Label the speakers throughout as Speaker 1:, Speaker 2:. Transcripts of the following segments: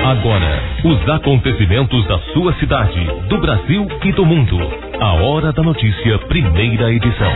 Speaker 1: Agora, os acontecimentos da sua cidade, do Brasil e do mundo. A Hora da Notícia, primeira edição.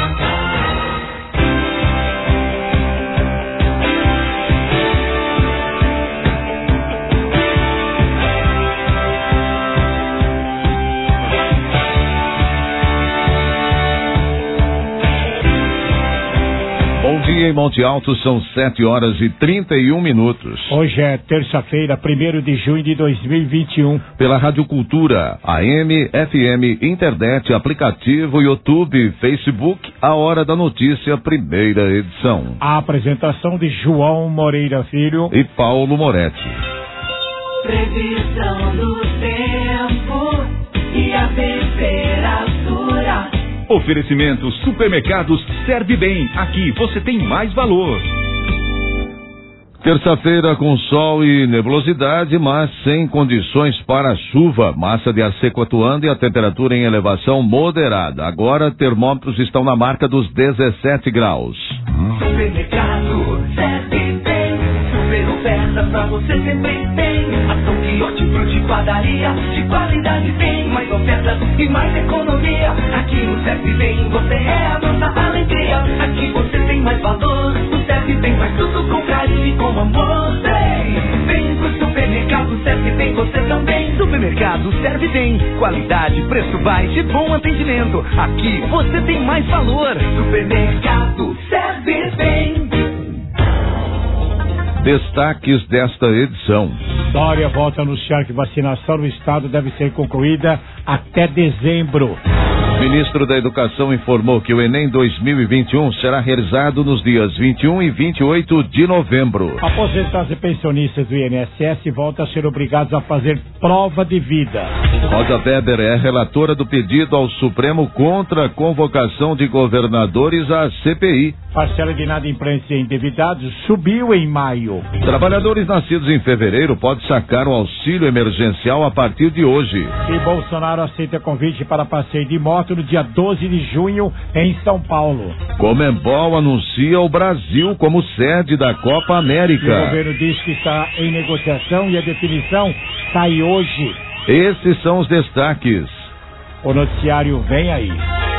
Speaker 2: Bom dia em Monte Alto, são 7h31.
Speaker 3: Hoje é terça-feira, 1º de junho de 2021.
Speaker 2: Pela Rádio Cultura, AM, FM, internet, aplicativo, YouTube, Facebook, a Hora da Notícia, primeira edição.
Speaker 3: A apresentação de João Moreira Filho
Speaker 2: e Paulo Moretti.
Speaker 4: Previsão do tempo e a temperatura.
Speaker 5: Oferecimento Supermercados Serve Bem. Aqui você tem mais valor.
Speaker 2: Terça-feira com sol e nebulosidade, mas sem condições para chuva. Massa de ar seco atuando e a temperatura em elevação moderada. Agora, termômetros estão na marca dos 17 graus.
Speaker 4: Supermercado Serve Bem. Super oferta pra você sempre tem. Ação de hortifruti, padaria, de qualidade tem. Mais ofertas e mais economia. Aqui no Serve Bem você é a nossa alegria. Aqui você tem mais valor. No Serve Bem faz tudo com carinho e com amor. Vem pro supermercado Serve Bem, você também.
Speaker 5: Supermercado Serve Bem. Qualidade, preço baixo e bom atendimento. Aqui você tem mais valor.
Speaker 4: Supermercado Serve Bem.
Speaker 2: Destaques desta edição.
Speaker 3: Dória volta a anunciar que vacinação no estado deve ser concluída até dezembro.
Speaker 2: O ministro da Educação informou que o Enem 2021 será realizado nos dias 21 e 28 de novembro.
Speaker 3: Aposentados e pensionistas do INSS voltam a ser obrigados a fazer prova de vida.
Speaker 2: Rosa Weber é relatora do pedido ao Supremo contra a convocação de governadores à CPI.
Speaker 3: Parcela de inadimplência e endividados subiu em maio.
Speaker 2: Trabalhadores nascidos em fevereiro podem sacar o auxílio emergencial a partir de hoje.
Speaker 3: E Bolsonaro aceita convite para passeio de moto no dia 12 de junho em São Paulo.
Speaker 2: Conmebol anuncia o Brasil como sede da Copa América.
Speaker 3: E o governo diz que está em negociação e a definição sai hoje.
Speaker 2: Esses são os destaques.
Speaker 3: O noticiário vem aí.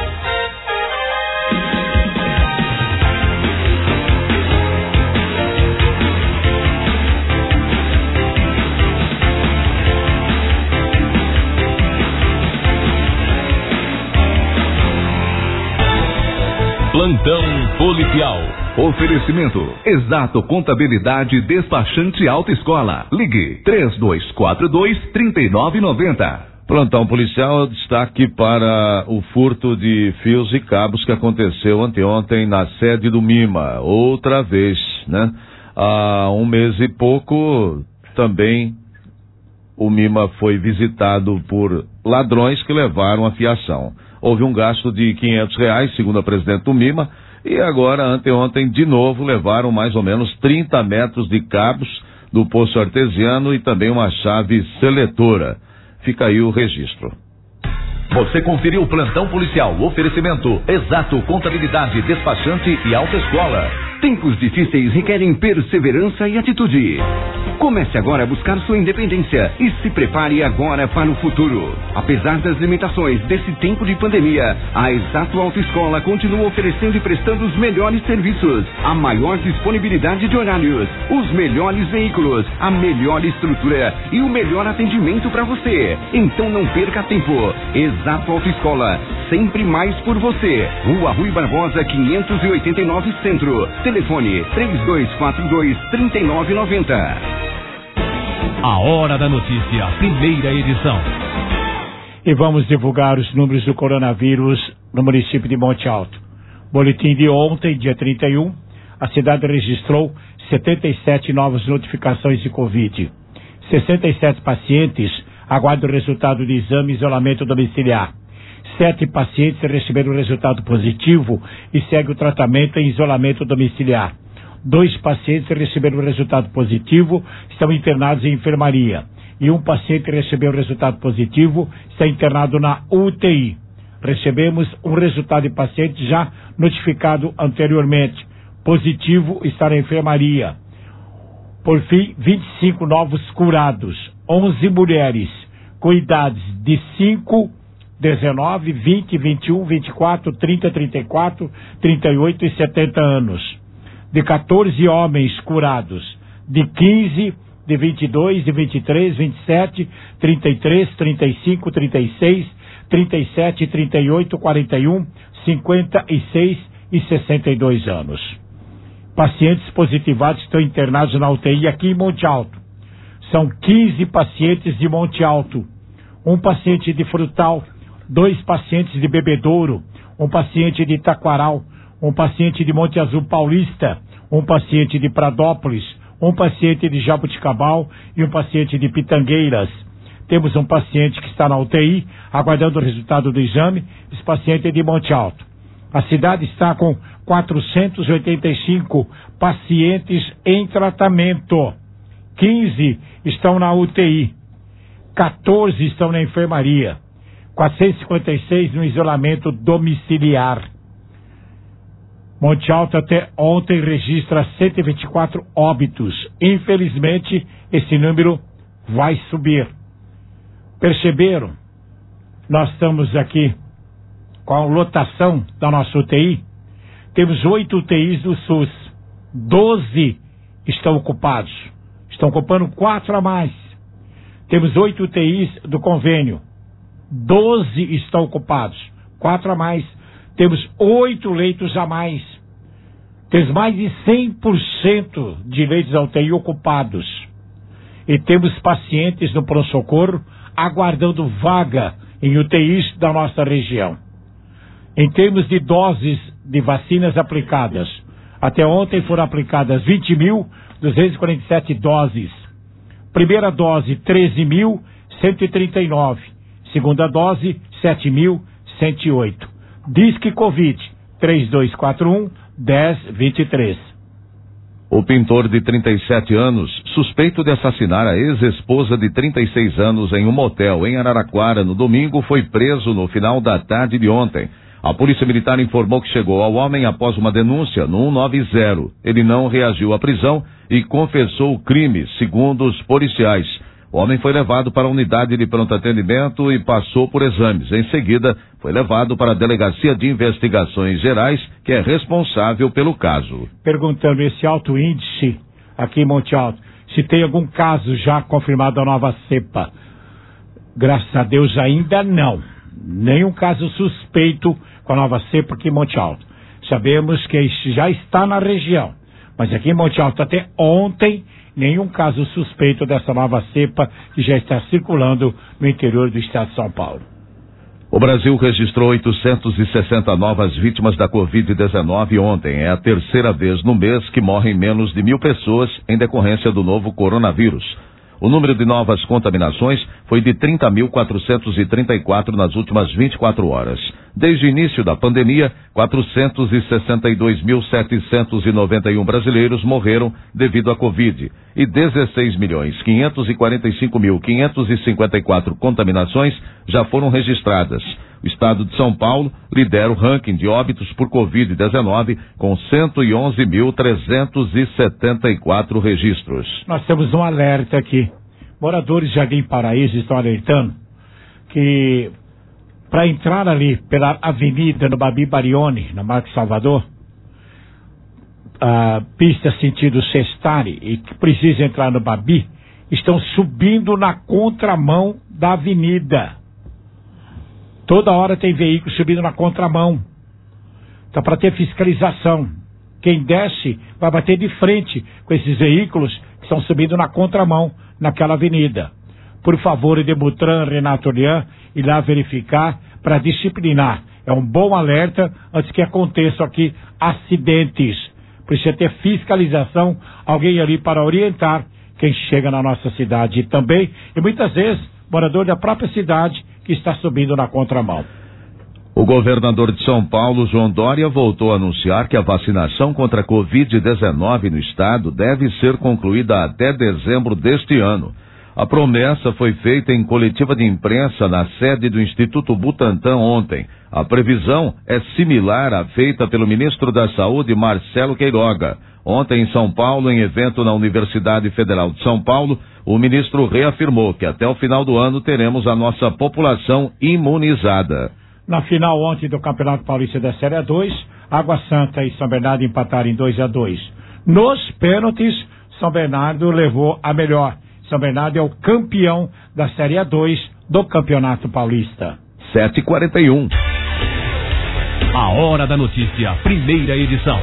Speaker 1: Plantão policial.
Speaker 5: Oferecimento Exato Contabilidade Despachante Autoescola. Ligue 3242-3990.
Speaker 2: Plantão policial, destaque para o furto de fios e cabos que aconteceu anteontem na sede do MIMA. Outra vez, né? Há um mês e pouco também o MIMA foi visitado por ladrões que levaram a fiação. Houve um gasto de R$500, segundo a presidente do MIMA, e agora, anteontem, de novo, levaram mais ou menos 30 metros de cabos do poço artesiano e também uma chave seletora. Fica aí o registro.
Speaker 1: Você conferiu o Plantão Policial. Oferecimento Exato Contabilidade Despachante e Autoescola.
Speaker 5: Tempos difíceis requerem perseverança e atitude. Comece agora a buscar sua independência e se prepare agora para o futuro. Apesar das limitações desse tempo de pandemia, a Exato Autoescola continua oferecendo e prestando os melhores serviços, a maior disponibilidade de horários, os melhores veículos, a melhor estrutura e o melhor atendimento para você. Então não perca tempo. Exato Autoescola, sempre mais por você. Rua Rui Barbosa, 589 Centro. Telefone 3242-3990.
Speaker 1: A Hora da Notícia, primeira edição.
Speaker 3: E vamos divulgar os números do coronavírus no município de Monte Alto. Boletim de ontem, dia 31, a cidade registrou 77 novas notificações de Covid. 67 pacientes aguardam o resultado de exame e isolamento domiciliar. 7 pacientes receberam o resultado positivo e segue o tratamento em isolamento domiciliar. 2 pacientes receberam o resultado positivo, estão internados em enfermaria. E 1 paciente recebeu o resultado positivo, está internado na UTI. Recebemos um resultado de paciente já notificado anteriormente. Positivo, está na enfermaria. Por fim, 25 novos curados, 11 mulheres com idades de 5, 19, 20, 21, 24, 30, 34, 38 e 70 anos. De 14 homens curados, de 15, de 22, de 23, 27, 33, 35, 36, 37, 38, 41, 56 e 62 anos. Pacientes positivados estão internados na UTI aqui em Monte Alto. São 15 pacientes de Monte Alto, um paciente de Frutal, 2 pacientes de Bebedouro, um paciente de Taquaral, um paciente de Monte Azul Paulista, um paciente de Pradópolis, um paciente de Jabuticabal e um paciente de Pitangueiras. Temos um paciente que está na UTI, aguardando o resultado do exame. Esse paciente é de Monte Alto. A cidade está com 485 pacientes em tratamento. 15 estão na UTI. 14 estão na enfermaria. 456 no isolamento domiciliar. Monte Alto até ontem registra 124 óbitos. Infelizmente, esse número vai subir. Perceberam? Nós estamos aqui com a lotação da nossa UTI. Temos 8 UTIs do SUS. 12 estão ocupados. Estão ocupando 4 a mais. Temos 8 UTIs do convênio. 12 estão ocupados. 4 a mais. Temos 8 leitos a mais. Temos mais de 100% de leitos da UTI ocupados. E temos pacientes no pronto-socorro aguardando vaga em UTIs da nossa região. Em termos de doses de vacinas aplicadas, até ontem foram aplicadas 20.247 doses. Primeira dose, 13.139. Segunda dose, 7.108. Disque Covid, 3241-1023.
Speaker 2: O pintor de 37 anos, suspeito de assassinar a ex-esposa de 36 anos em um motel em Araraquara no domingo, foi preso no final da tarde de ontem. A Polícia Militar informou que chegou ao homem após uma denúncia no 190. Ele não reagiu à prisão e confessou o crime, segundo os policiais. O homem foi levado para a unidade de pronto atendimento e passou por exames. Em seguida, foi levado para a Delegacia de Investigações Gerais, que é responsável pelo caso.
Speaker 3: Perguntando esse alto índice aqui em Monte Alto, se tem algum caso já confirmado da nova cepa. Graças a Deus ainda não. Nenhum caso suspeito com a nova cepa aqui em Monte Alto. Sabemos que já está na região, mas aqui em Monte Alto até ontem nenhum caso suspeito dessa nova cepa que já está circulando no interior do estado de São Paulo.
Speaker 2: O Brasil registrou 860 novas vítimas da Covid-19 ontem. É a terceira vez no mês que morrem menos de 1.000 pessoas em decorrência do novo coronavírus. O número de novas contaminações foi de 30.434 nas últimas 24 horas. Desde o início da pandemia, 462.791 brasileiros morreram devido à Covid e 16.545.554 contaminações já foram registradas. O estado de São Paulo lidera o ranking de óbitos por Covid-19 com 111.374 registros.
Speaker 3: Nós temos um alerta aqui. Moradores de Jardim Paraíso estão alertando que para entrar ali pela avenida no Babi Barione, na Marques Salvador, a pista sentido Sestari e que precisa entrar no Babi, estão subindo na contramão da avenida. Toda hora tem veículo subindo na contramão. Então, para ter fiscalização, quem desce vai bater de frente com esses veículos que estão subindo na contramão naquela avenida. Por favor, Edemutran, Renato Lian, ir lá verificar para disciplinar. É um bom alerta antes que aconteçam aqui acidentes. Precisa ter fiscalização, alguém ali para orientar quem chega na nossa cidade e também, e muitas vezes, morador da própria cidade que está subindo na contramão.
Speaker 2: O governador de São Paulo, João Dória, voltou a anunciar que a vacinação contra a Covid-19 no estado deve ser concluída até dezembro deste ano. A promessa foi feita em coletiva de imprensa na sede do Instituto Butantan ontem. A previsão é similar à feita pelo ministro da Saúde, Marcelo Queiroga. Ontem em São Paulo, em evento na Universidade Federal de São Paulo, o ministro reafirmou que até o final do ano teremos a nossa população imunizada.
Speaker 3: Na final ontem do Campeonato Paulista da Série A2, Água Santa e São Bernardo empataram em 2-2. Nos pênaltis, São Bernardo levou a melhor. São Bernardo é o campeão da Série A2 do Campeonato Paulista.
Speaker 2: 7h41.
Speaker 1: A Hora da Notícia, primeira edição.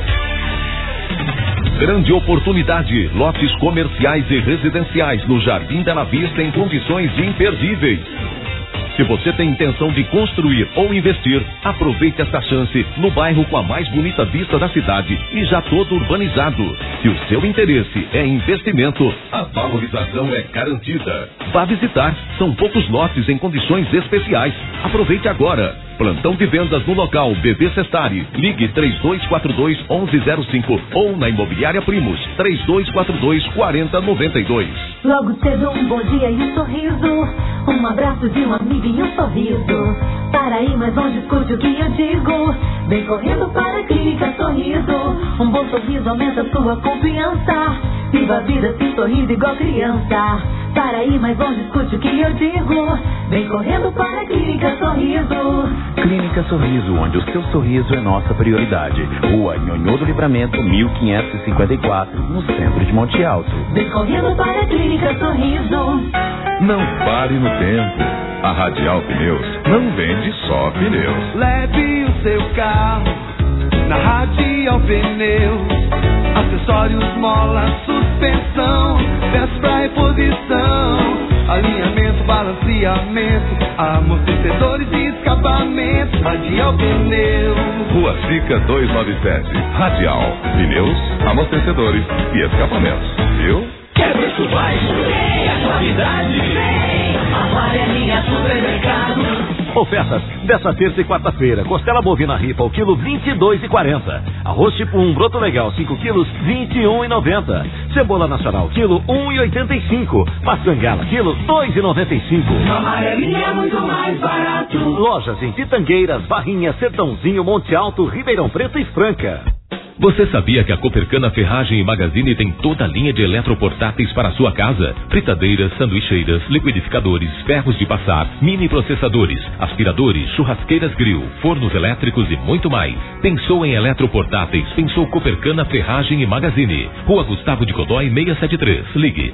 Speaker 1: Grande oportunidade, lotes comerciais e residenciais no Jardim Bela Vista em condições imperdíveis. Se você tem intenção de construir ou investir, aproveite esta chance no bairro com a mais bonita vista da cidade e já todo urbanizado. Se o seu interesse é investimento, a valorização é garantida. Vá visitar, são poucos lotes em condições especiais. Aproveite agora. Plantão de vendas no local BB Cestari. Ligue 3242-1105 ou na Imobiliária Primos 3242-4092.
Speaker 6: Logo cedo um bom dia e um sorriso, um abraço de um amigo e um sorriso. Para ir mais longe, escute o que eu digo. Vem correndo para a Clínica Sorriso. Um bom sorriso aumenta sua confiança. Viva a vida sem sorriso igual criança. Para ir mais longe, escute o que eu digo. Vem correndo para a Clínica Sorriso.
Speaker 7: Clínica Sorriso, onde o seu sorriso é nossa prioridade. Rua Nhonhô do Livramento, 1554, no centro de Monte Alto.
Speaker 6: Vem correndo para a Clínica Sorriso.
Speaker 8: Não pare no tempo. A Radial Pneus não vende só pneus.
Speaker 4: Leve o seu carro na Radial Pneus. Acessórios, mola, suspensão, peças pra reposição, alinhamento, balanceamento, amortecedores e escapamento. Radial Pneus.
Speaker 8: Rua Sica 297. Radial Pneus, amortecedores e escapamentos. Viu?
Speaker 4: Quer preço baixo? Vem a qualidade. Vem Amarelinha Supermercado.
Speaker 1: Ofertas dessa terça e quarta-feira. Costela bovina ripa o quilo 22,40. Arroz tipo 1 broto legal 5 quilos 21,90. Cebola nacional quilo 1,85. Maçã gala quilo 2,95.
Speaker 4: Amarelinha é muito mais barato.
Speaker 1: Lojas em Pitangueiras, Barrinha, Sertãozinho, Monte Alto, Ribeirão Preto e Franca. Você sabia que a Copercana Ferragem e Magazine tem toda a linha de eletroportáteis para a sua casa? Fritadeiras, sanduicheiras, liquidificadores, ferros de passar, mini processadores, aspiradores, churrasqueiras grill, fornos elétricos e muito mais. Pensou em eletroportáteis? Pensou Copercana Ferragem e Magazine. Rua Gustavo de Codói 673. Ligue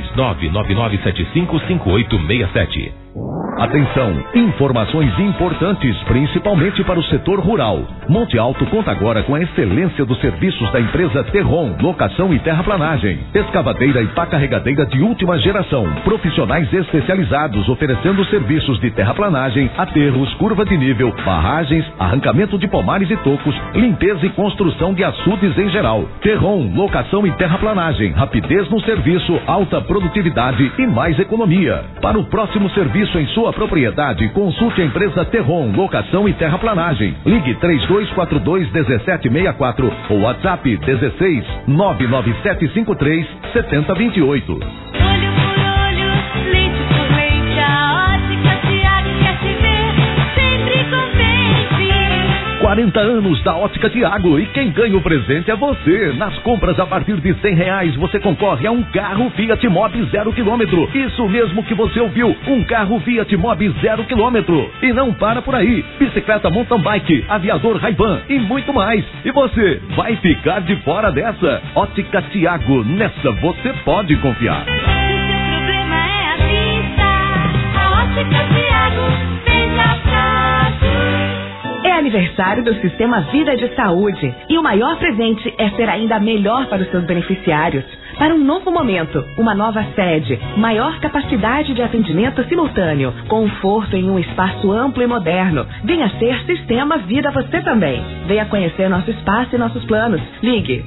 Speaker 1: 16-999755867.
Speaker 2: Atenção, informações importantes, principalmente para o setor rural. Monte Alto conta agora com a excelência dos serviços da empresa Terron, locação e terraplanagem, escavadeira e pá carregadeira de última geração, profissionais especializados oferecendo serviços de terraplanagem, aterros, curva de nível, barragens, arrancamento de pomares e tocos, limpeza e construção de açudes em geral. Terron, locação e terraplanagem, rapidez no serviço, alta produtividade e mais economia. Para o próximo serviço em sua propriedade, consulte a empresa Terron, locação e terraplanagem. Ligue 3242-1764 ou WhatsApp 16 99753 7028.
Speaker 6: Olho por olho, leite por leite, a Ótica Tiago quer te ver sempre contente.
Speaker 2: 40 anos da Ótica Tiago e quem ganha o presente é você. Nas compras a partir de R$100 você concorre a um carro Fiat Mobi 0 km. Isso mesmo que você ouviu, um carro Fiat Mobi 0 km. E não para por aí, bicicleta mountain bike, aviador Ray-Ban e muito mais. E você vai ficar de fora dessa? Ótica Tiago, nessa você pode confiar.
Speaker 6: Se o problema é a vista, a Ótica Tiago vem atrás.
Speaker 9: É aniversário do Sistema Vida de Saúde e o maior presente é ser ainda melhor para os seus beneficiários. Para um novo momento, uma nova sede, maior capacidade de atendimento simultâneo, conforto em um espaço amplo e moderno. Venha ser Sistema Vida você também. Venha conhecer nosso espaço e nossos planos. Ligue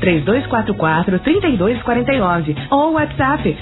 Speaker 9: 3244-3249 ou WhatsApp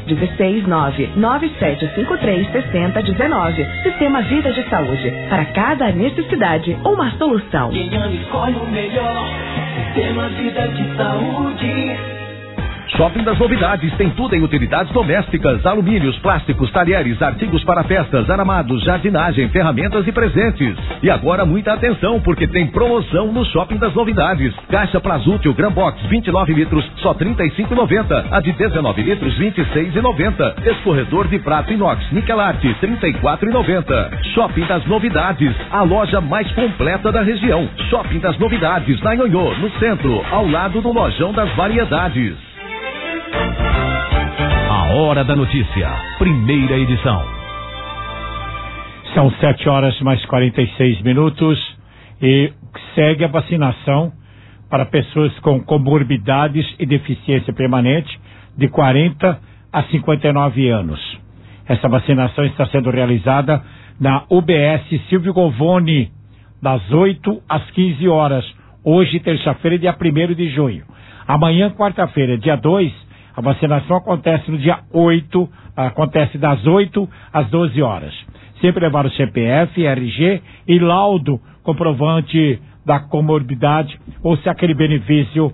Speaker 9: 16997536019. Sistema Vida de Saúde. Para cada necessidade, uma solução.
Speaker 4: Quem ama escolhe o melhor. Sistema Vida de Saúde.
Speaker 1: Shopping das Novidades tem tudo em utilidades domésticas, alumínios, plásticos, talheres, artigos para festas, aramados, jardinagem, ferramentas e presentes. E agora muita atenção, porque tem promoção no Shopping das Novidades. Caixa Plazútil Gran Box 29 litros, só R$ 35,90. A de 19 litros, R$ 26,90. Escorredor de prato inox Nikelart, R$ 34,90. Shopping das Novidades, a loja mais completa da região. Shopping das Novidades, na Nhonhô, no centro, ao lado do Lojão das Variedades.
Speaker 10: A Hora da Notícia, primeira edição.
Speaker 3: São 7h mais 46 e segue a vacinação para pessoas com comorbidades e deficiência permanente de 40 a 59 anos. Essa vacinação está sendo realizada na UBS Silvio Govoni, das 8 às 15 horas, hoje, terça-feira, dia 1º de junho. Amanhã, quarta-feira, dia 2, a vacinação acontece no dia 8, acontece das 8 às 12 horas. Sempre levar o CPF, RG e laudo comprovante da comorbidade ou se aquele benefício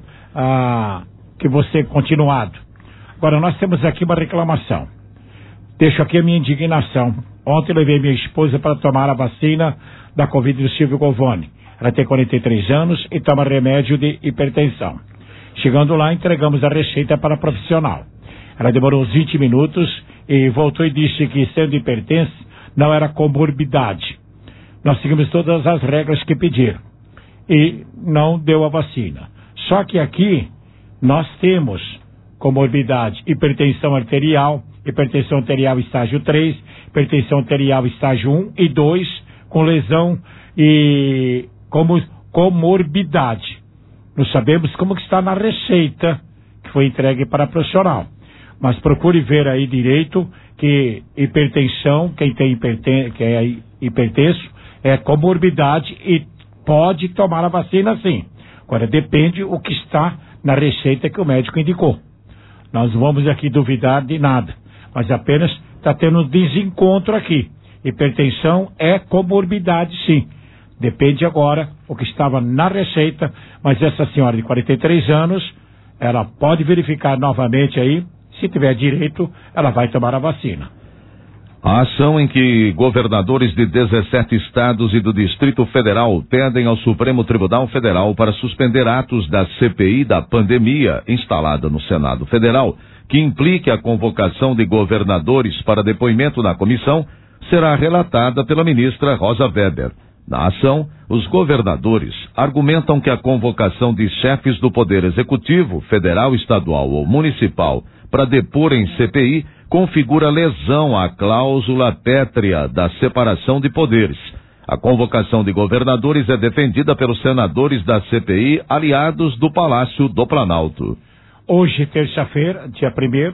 Speaker 3: que você continuado. Agora, nós temos aqui uma reclamação. Deixo aqui a minha indignação. Ontem levei minha esposa para tomar a vacina da Covid do Silvio Govoni. Ela tem 43 anos e toma remédio de hipertensão. Chegando lá, entregamos a receita para a profissional. Ela demorou uns 20 minutos e voltou e disse que, sendo hipertensa, não era comorbidade. Nós seguimos todas as regras que pediram e não deu a vacina. Só que aqui nós temos comorbidade, hipertensão arterial estágio 3, hipertensão arterial estágio 1 e 2, com lesão e como comorbidade. Não sabemos como que está na receita que foi entregue para a profissional. Mas procure ver aí direito que hipertensão, quem tem que é hipertenso, é comorbidade e pode tomar a vacina sim. Agora depende o que está na receita que o médico indicou. Nós não vamos aqui duvidar de nada, mas apenas está tendo um desencontro aqui. Hipertensão é comorbidade sim. Depende agora o que estava na receita, mas essa senhora de 43 anos, ela pode verificar novamente aí, se tiver direito, ela vai tomar a vacina.
Speaker 2: A ação em que governadores de 17 estados e do Distrito Federal pedem ao Supremo Tribunal Federal para suspender atos da CPI da pandemia instalada no Senado Federal, que implique a convocação de governadores para depoimento na comissão, será relatada pela ministra Rosa Weber. Na ação, os governadores argumentam que a convocação de chefes do Poder Executivo, federal, estadual ou municipal, para depor em CPI, configura lesão à cláusula pétrea da separação de poderes. A convocação de governadores é defendida pelos senadores da CPI, aliados do Palácio do Planalto.
Speaker 3: Hoje, terça-feira, dia 1º,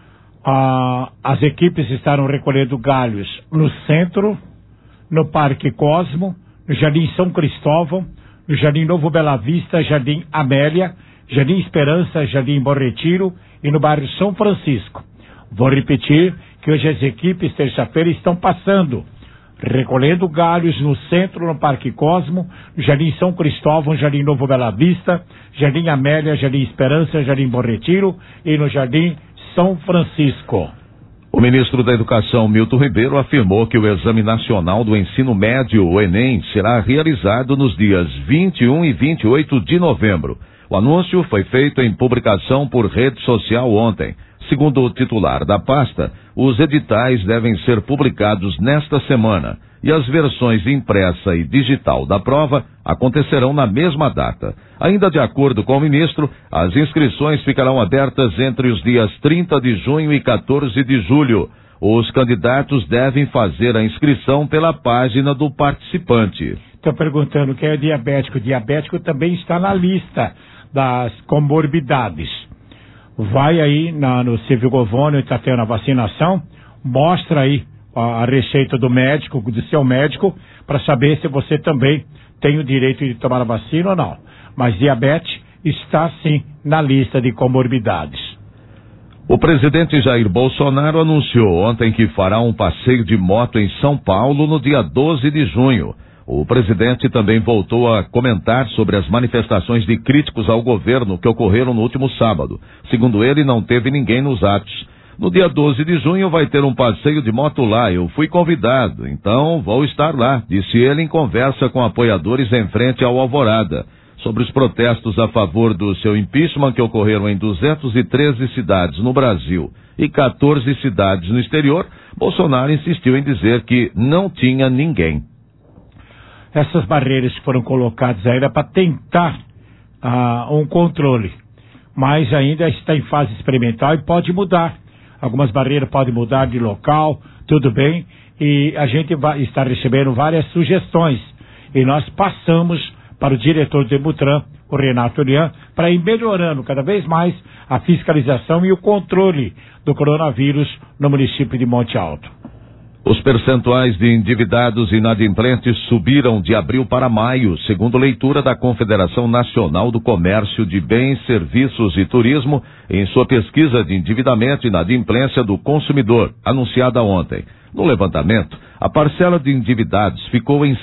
Speaker 3: as equipes estarão recolhendo galhos no centro, no Parque Cosmo, no Jardim São Cristóvão, no Jardim Novo Bela Vista, Jardim Amélia, Jardim Esperança, Jardim Bom Retiro e no bairro São Francisco. Vou repetir que hoje as equipes, terça-feira, estão passando, recolhendo galhos no centro, no Parque Cosmo, no Jardim São Cristóvão, Jardim Novo Bela Vista, Jardim Amélia, Jardim Esperança, Jardim Bom Retiro e no Jardim São Francisco.
Speaker 2: O ministro da Educação, Milton Ribeiro, afirmou que o Exame Nacional do Ensino Médio, o Enem, será realizado nos dias 21 e 28 de novembro. O anúncio foi feito em publicação por rede social ontem. Segundo o titular da pasta, os editais devem ser publicados nesta semana e as versões impressa e digital da prova acontecerão na mesma data. Ainda de acordo com o ministro, as inscrições ficarão abertas entre os dias 30 de junho e 14 de julho. Os candidatos devem fazer a inscrição pela página do participante.
Speaker 3: Estou perguntando quem é diabético. Diabético também está na lista das comorbidades. Vai aí no Silvio Govoni, está tendo a vacinação, mostra aí a receita do médico, do seu médico, para saber se você também tem o direito de tomar a vacina ou não. Mas diabetes está sim na lista de comorbidades.
Speaker 2: O presidente Jair Bolsonaro anunciou ontem que fará um passeio de moto em São Paulo no dia 12 de junho. O presidente também voltou a comentar sobre as manifestações de críticos ao governo que ocorreram no último sábado. Segundo ele, não teve ninguém nos atos. No dia 12 de junho vai ter um passeio de moto lá. Eu fui convidado, então vou estar lá, disse ele em conversa com apoiadores em frente ao Alvorada. Sobre os protestos a favor do seu impeachment que ocorreram em 213 cidades no Brasil e 14 cidades no exterior, Bolsonaro insistiu em dizer que não tinha ninguém.
Speaker 3: Essas barreiras que foram colocadas aí era para tentar um controle, mas ainda está em fase experimental e pode mudar. Algumas barreiras podem mudar de local, tudo bem, e a gente está recebendo várias sugestões e nós passamos para o diretor do Demutran, o Renato Lian, para ir melhorando cada vez mais a fiscalização e o controle do coronavírus no município de Monte Alto.
Speaker 2: Os percentuais de endividados e inadimplentes subiram de abril para maio, segundo leitura da Confederação Nacional do Comércio de Bens, Serviços e Turismo, em sua pesquisa de endividamento e inadimplência do consumidor, anunciada ontem. No levantamento, a parcela de endividados ficou em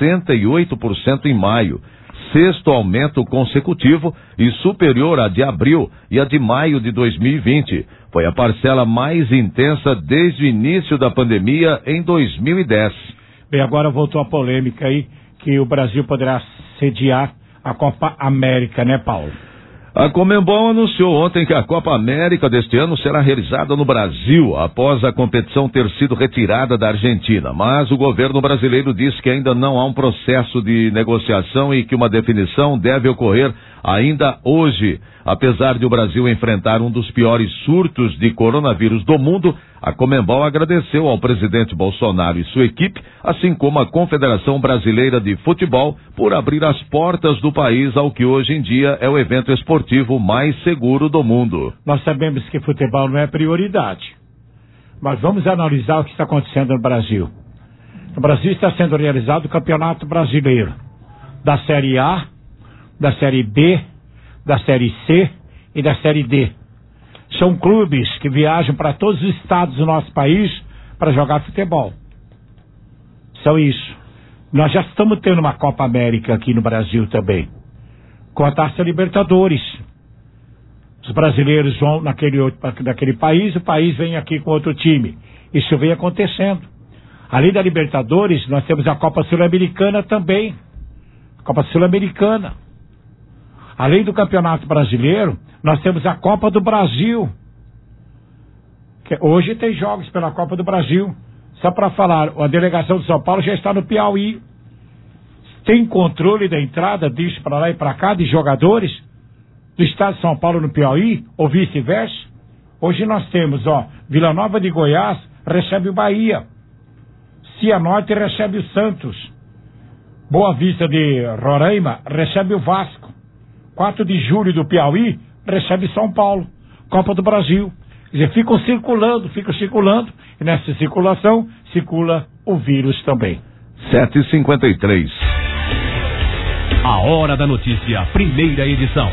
Speaker 2: 68% em maio, sexto aumento consecutivo e superior à de abril e à de maio de 2020. Foi a parcela mais intensa desde o início da pandemia em 2010.
Speaker 3: Bem, agora voltou a polêmica aí que o Brasil poderá sediar a Copa América, né, Paulo?
Speaker 2: A Conmebol anunciou ontem que a Copa América deste ano será realizada no Brasil, após a competição ter sido retirada da Argentina. Mas o governo brasileiro disse que ainda não há um processo de negociação e que uma definição deve ocorrer ainda hoje. Apesar de o Brasil enfrentar um dos piores surtos de coronavírus do mundo, a Conmebol agradeceu ao presidente Bolsonaro e sua equipe, assim como a Confederação Brasileira de Futebol, por abrir as portas do país ao que hoje em dia é o evento esportivo mais seguro do mundo.
Speaker 3: Nós sabemos que futebol não é prioridade, mas vamos analisar o que está acontecendo no Brasil. No Brasil está sendo realizado o Campeonato Brasileiro, da Série A, da Série B, da Série C e da Série D. São clubes que viajam para todos os estados do nosso país para jogar futebol. São isso. Nós já estamos tendo uma Copa América aqui no Brasil também, com a Taça Libertadores. Os brasileiros vão naquele país, o país vem aqui com outro time. Isso vem acontecendo. Além da Libertadores, nós temos a Copa Sul-Americana também. Copa Sul-Americana. Além do Campeonato Brasileiro, nós temos a Copa do Brasil. Hoje tem jogos pela Copa do Brasil. Só para falar, a delegação de São Paulo já está no Piauí. Tem controle da entrada disso para lá e para cá, de jogadores do estado de São Paulo no Piauí, ou vice-versa. Hoje nós temos, Vila Nova de Goiás recebe o Bahia. Cianorte recebe o Santos. Boa Vista de Roraima recebe o Vasco. 4 de julho do Piauí recebe São Paulo, Copa do Brasil. Quer dizer, ficam circulando, e nessa circulação circula o vírus também.
Speaker 2: 7h53.
Speaker 10: A Hora da Notícia, primeira edição.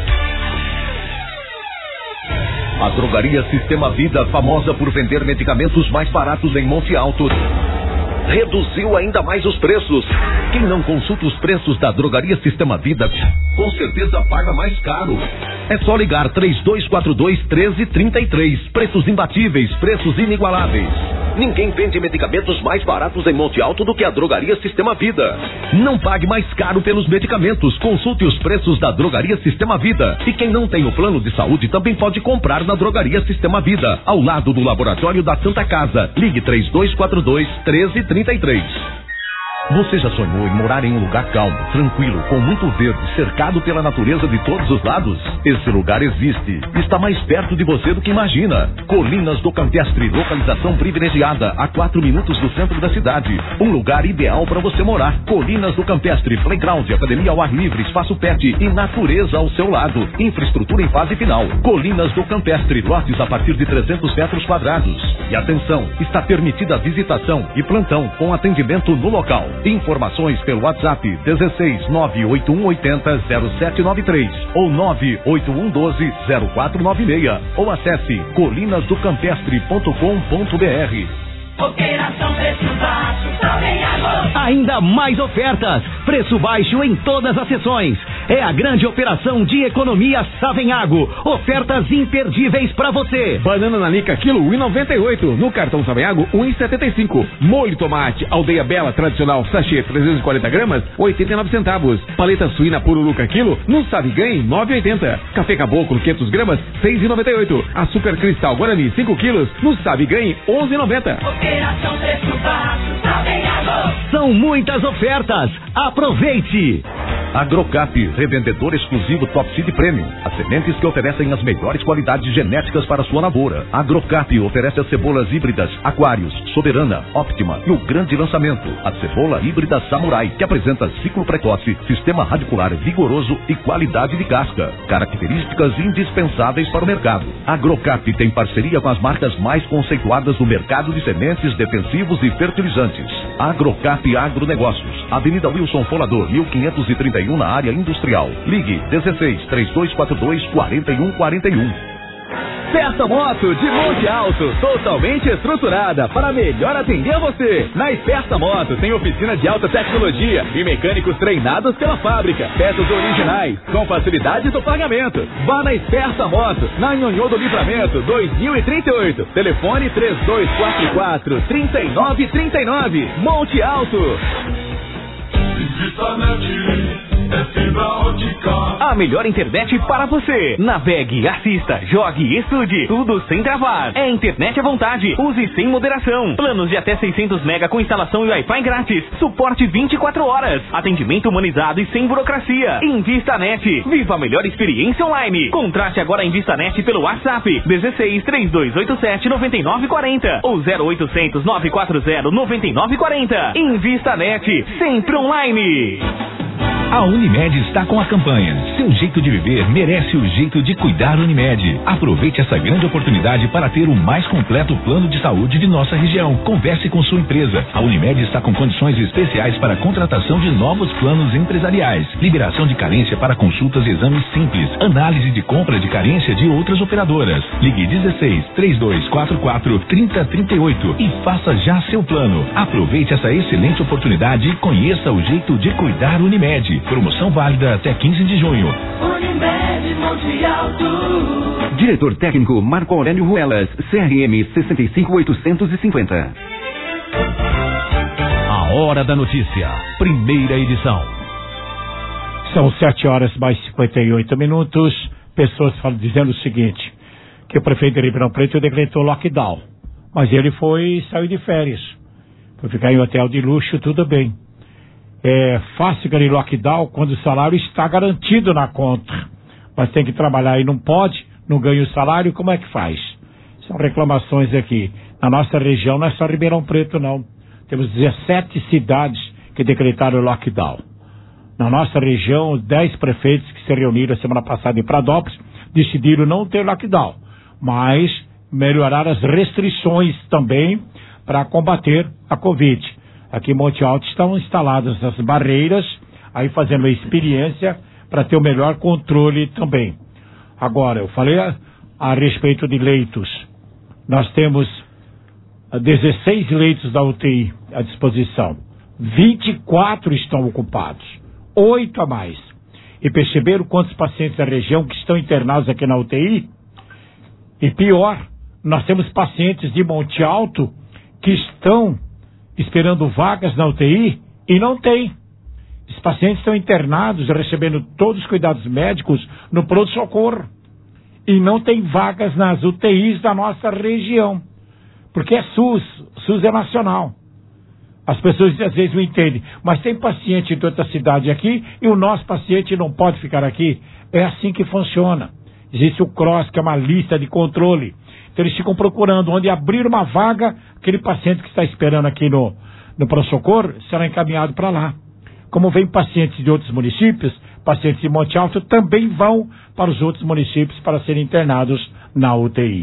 Speaker 1: A Drogaria Sistema Vida, famosa por vender medicamentos mais baratos em Monte Alto, reduziu ainda mais os preços. Quem não consulta os preços da Drogaria Sistema Vida, com certeza paga mais caro. É só ligar 3242-1333. Preços imbatíveis, preços inigualáveis. Ninguém vende medicamentos mais baratos em Monte Alto do que a Drogaria Sistema Vida. Não pague mais caro pelos medicamentos. Consulte os preços da Drogaria Sistema Vida. E quem não tem o plano de saúde também pode comprar na Drogaria Sistema Vida, ao lado do Laboratório da Santa Casa. Ligue 3242-1333. Você já sonhou em morar em um lugar calmo, tranquilo, com muito verde, cercado pela natureza de todos os lados? Esse lugar existe. Está mais perto de você do que imagina. Colinas do Campestre, localização privilegiada, a 4 minutos do centro da cidade. Um lugar ideal para você morar. Colinas do Campestre, playground, academia ao ar livre, espaço pet e natureza ao seu lado. Infraestrutura em fase final. Colinas do Campestre, lotes a partir de 300 metros quadrados. E atenção, está permitida a visitação e plantão com atendimento no local. Informações pelo WhatsApp 16 98180 0793 ou 98112 0496 ou acesse colinasdocampestre.com.br.
Speaker 4: Operação Preço Baixo,
Speaker 11: Ainda mais ofertas, preço baixo em todas as seções. É a grande operação de economia Savenhago. Ofertas imperdíveis pra você.
Speaker 12: Banana nanica quilo 1,98. No cartão Savenhago 1,75. Molho tomate Aldeia Bela tradicional sachê 340 gramas 89 centavos. Paleta suína Pururuca quilo no Saviganhe 9,80. Café Caboclo 500 gramas 6,98. Açúcar cristal Guarani 5 quilos no Saviganhe 11,90.
Speaker 4: Operação preço baixo, Savenhago.
Speaker 11: São muitas ofertas. Aproveite!
Speaker 1: Agrocap, revendedor exclusivo Top Seed Premium. As sementes que oferecem as melhores qualidades genéticas para sua lavoura. Agrocap oferece as cebolas híbridas Aquários, Soberana, Optima e o grande lançamento, a cebola híbrida Samurai, que apresenta ciclo precoce, sistema radicular vigoroso e qualidade de casca. Características indispensáveis para o mercado. Agrocap tem parceria com as marcas mais conceituadas do mercado de sementes, defensivos e fertilizantes. Agrocap Agronegócios, Avenida Wilson Folador, 1531 na área industrial. Ligue 16-3242-4141.
Speaker 13: Festa Moto de Monte Alto, totalmente estruturada para melhor atender você. Na Esperta Moto tem oficina de alta tecnologia e mecânicos treinados pela fábrica. Peças originais, com facilidade do pagamento. Vá na Esperta Moto, na Nhonhô do Livramento, 2038. Telefone 3244-3939. Monte Alto.
Speaker 4: É fibra ótica.
Speaker 11: A melhor internet para você. Navegue, assista, jogue e estude. Tudo sem travar. É internet à vontade. Use sem moderação. Planos de até 600 mega com instalação e Wi-Fi grátis. Suporte 24 horas. Atendimento humanizado e sem burocracia. InvistaNet. Viva a melhor experiência online. Contrate agora a InvistaNet pelo WhatsApp 16-3287-9940 ou 0800-940-9940. InvistaNet. Sempre online.
Speaker 14: A Unimed está com a campanha Seu jeito de viver merece o jeito de cuidar. Unimed. Aproveite essa grande oportunidade para ter o mais completo plano de saúde de nossa região. Converse com sua empresa. A Unimed está com condições especiais para a contratação de novos planos empresariais. Liberação de carência para consultas e exames simples. Análise de compra de carência de outras operadoras. Ligue 16-3244-3038 e faça já seu plano. Aproveite essa excelente oportunidade e conheça o jeito de cuidar. Unimed. Promoção válida até 15 de junho.
Speaker 4: Unimed Monte Alto.
Speaker 5: Diretor técnico Marco Aurélio Ruelas, CRM 65850.
Speaker 10: A Hora da Notícia, primeira edição.
Speaker 3: São 7 horas mais 58 minutos. Pessoas falam dizendo o seguinte, que o prefeito de Ribeirão Preto decretou lockdown, mas ele saiu de férias, foi ficar em hotel de luxo, tudo bem. É fácil ganhar lockdown quando o salário está garantido na conta, mas tem que trabalhar e não pode, não ganha o salário, como é que faz? São reclamações aqui. Na nossa região não é só Ribeirão Preto não, temos 17 cidades que decretaram lockdown. Na nossa região, 10 prefeitos que se reuniram semana passada em Pradópolis decidiram não ter lockdown, mas melhorar as restrições também para combater a Covid. Aqui em Monte Alto estão instaladas as barreiras, aí fazendo uma experiência para ter o melhor controle também. Agora, eu falei a respeito de leitos. Nós temos 16 leitos da UTI à disposição. 24 estão ocupados. 8 a mais. E perceberam quantos pacientes da região que estão internados aqui na UTI? E pior, nós temos pacientes de Monte Alto que estão esperando vagas na UTI e não tem. Os pacientes estão internados, recebendo todos os cuidados médicos no pronto-socorro. E não tem vagas nas UTIs da nossa região. Porque é SUS é nacional. As pessoas às vezes não entendem, mas tem paciente de outra cidade aqui e o nosso paciente não pode ficar aqui. É assim que funciona. Existe o CROSS, que é uma lista de controle. Então eles ficam procurando onde abrir uma vaga, aquele paciente que está esperando aqui no pronto-socorro será encaminhado para lá. Como vem pacientes de outros municípios, pacientes de Monte Alto também vão para os outros municípios para serem internados na UTI.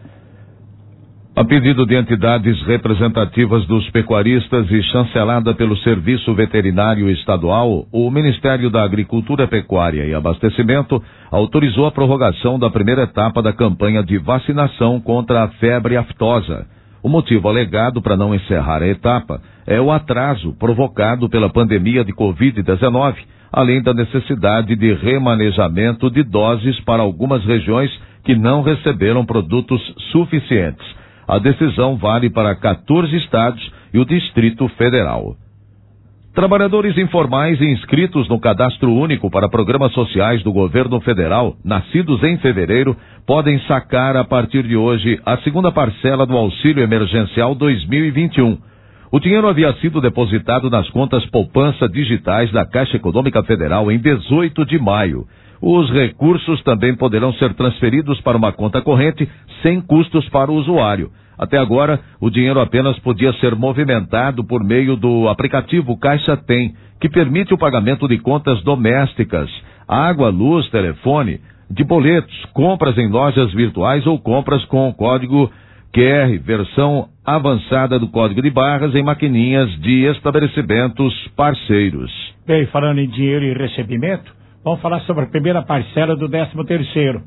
Speaker 2: A pedido de entidades representativas dos pecuaristas e chancelada pelo Serviço Veterinário Estadual, o Ministério da Agricultura, Pecuária e Abastecimento autorizou a prorrogação da primeira etapa da campanha de vacinação contra a febre aftosa. O motivo alegado para não encerrar a etapa é o atraso provocado pela pandemia de Covid-19, além da necessidade de remanejamento de doses para algumas regiões que não receberam produtos suficientes. A decisão vale para 14 estados e o Distrito Federal. Trabalhadores informais e inscritos no Cadastro Único para Programas Sociais do Governo Federal, nascidos em fevereiro, podem sacar a partir de hoje a segunda parcela do Auxílio Emergencial 2021. O dinheiro havia sido depositado nas contas poupança digitais da Caixa Econômica Federal em 18 de maio. Os recursos também poderão ser transferidos para uma conta corrente sem custos para o usuário. Até agora, o dinheiro apenas podia ser movimentado por meio do aplicativo Caixa Tem, que permite o pagamento de contas domésticas, água, luz, telefone, de boletos, compras em lojas virtuais ou compras com código QR, versão avançada do código de barras em maquininhas de estabelecimentos parceiros.
Speaker 3: Bem, falando em dinheiro e recebimento, vamos falar sobre a primeira parcela do 13º.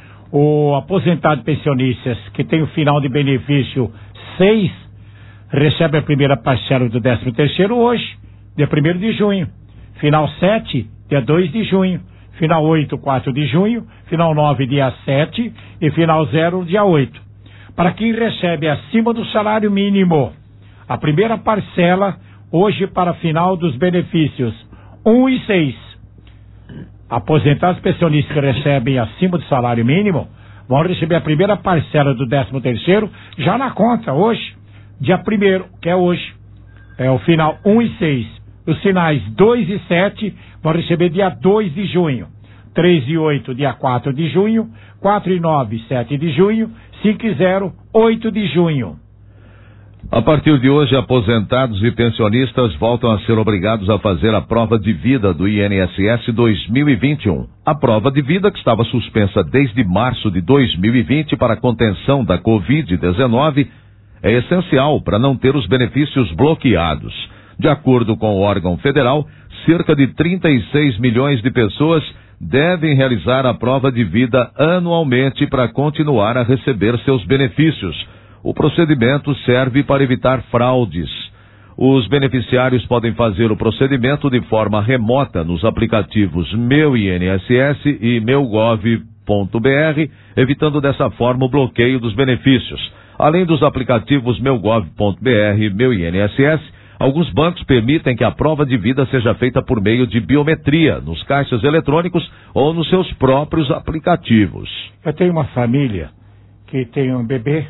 Speaker 3: O aposentado pensionistas que tem o final de benefício 6 recebe a primeira parcela do 13º hoje, dia 1º de junho. Final 7, dia 2 de junho. Final 8, 4 de junho. Final 9, dia 7. E final 0, dia 8. Para quem recebe acima do salário mínimo, a primeira parcela hoje para final dos benefícios 1 e 6. Aposentados pensionistas que recebem acima do salário mínimo vão receber a primeira parcela do 13º já na conta hoje, dia 1º, que é hoje. É o final 1 e 6. Os finais 2 e 7 vão receber dia 2 de junho. 3 e 8, dia 4 de junho. 4 e 9, 7 de junho. 5 e 0, 8 de junho.
Speaker 2: A partir de hoje, aposentados e pensionistas voltam a ser obrigados a fazer a prova de vida do INSS 2021. A prova de vida, que estava suspensa desde março de 2020 para a contenção da Covid-19, é essencial para não ter os benefícios bloqueados. De acordo com o órgão federal, cerca de 36 milhões de pessoas devem realizar a prova de vida anualmente para continuar a receber seus benefícios. O procedimento serve para evitar fraudes. Os beneficiários podem fazer o procedimento de forma remota nos aplicativos Meu INSS e MeuGov.br, evitando dessa forma o bloqueio dos benefícios. Além dos aplicativos MeuGov.br e Meu INSS, alguns bancos permitem que a prova de vida seja feita por meio de biometria, nos caixas eletrônicos ou nos seus próprios aplicativos.
Speaker 3: Eu tenho uma família que tem um bebê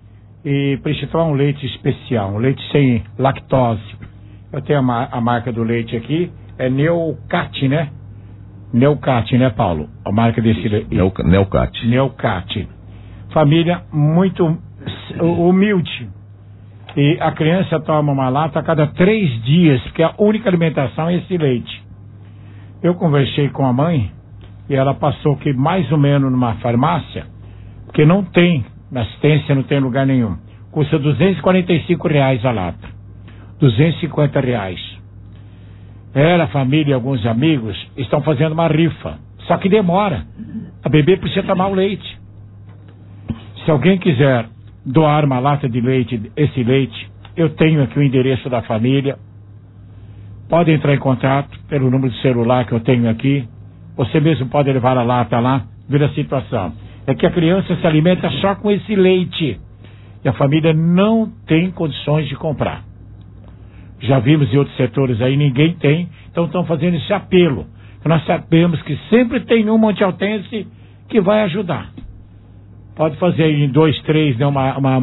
Speaker 3: e precisa tomar um leite especial, um leite sem lactose. Eu tenho a marca do leite aqui, é Neucat, né? Neucat, né, Paulo? A marca desse leite.
Speaker 2: Neucat.
Speaker 3: Neucat. Família muito humilde. E a criança toma uma lata a cada 3 dias, porque a única alimentação é esse leite. Eu conversei com a mãe e ela passou que mais ou menos numa farmácia, porque não tem assistência, não tem lugar nenhum. Custa R$245 a lata. R$250. Ela, a família e alguns amigos estão fazendo uma rifa. Só que demora. A bebê precisa tomar o leite. Se alguém quiser doar uma lata de leite, esse leite, eu tenho aqui o endereço da família. Pode entrar em contato pelo número de celular que eu tenho aqui. Você mesmo pode levar a lata lá, ver a situação. É que a criança se alimenta só com esse leite e a família não tem condições de comprar. Já vimos em outros setores aí, ninguém tem, então estão fazendo esse apelo. Nós sabemos que sempre tem um montealtense que vai ajudar. Pode fazer em 2, 3, né,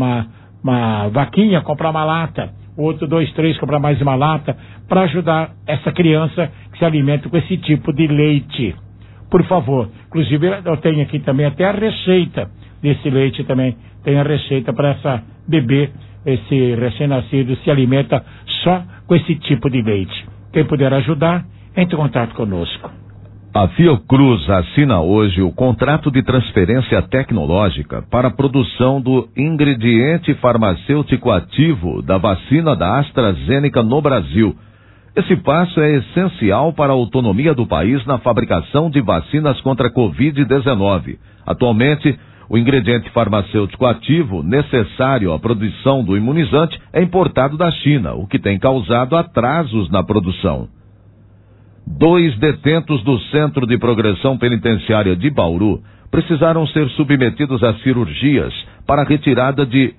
Speaker 3: uma vaquinha, comprar uma lata, outro 2, 3, comprar mais uma lata, para ajudar essa criança que se alimenta com esse tipo de leite. Por favor, inclusive eu tenho aqui também até a receita desse leite também. Tem a receita para essa bebê, esse recém-nascido se alimenta só com esse tipo de leite. Quem puder ajudar, entre em contato conosco.
Speaker 2: A Fiocruz assina hoje o contrato de transferência tecnológica para a produção do ingrediente farmacêutico ativo da vacina da AstraZeneca no Brasil. Esse passo é essencial para a autonomia do país na fabricação de vacinas contra a Covid-19. Atualmente, O ingrediente farmacêutico ativo necessário à produção do imunizante é importado da China, o que tem causado atrasos na produção. 2 detentos do Centro de Progressão Penitenciária de Bauru precisaram ser submetidos a cirurgias para a retirada de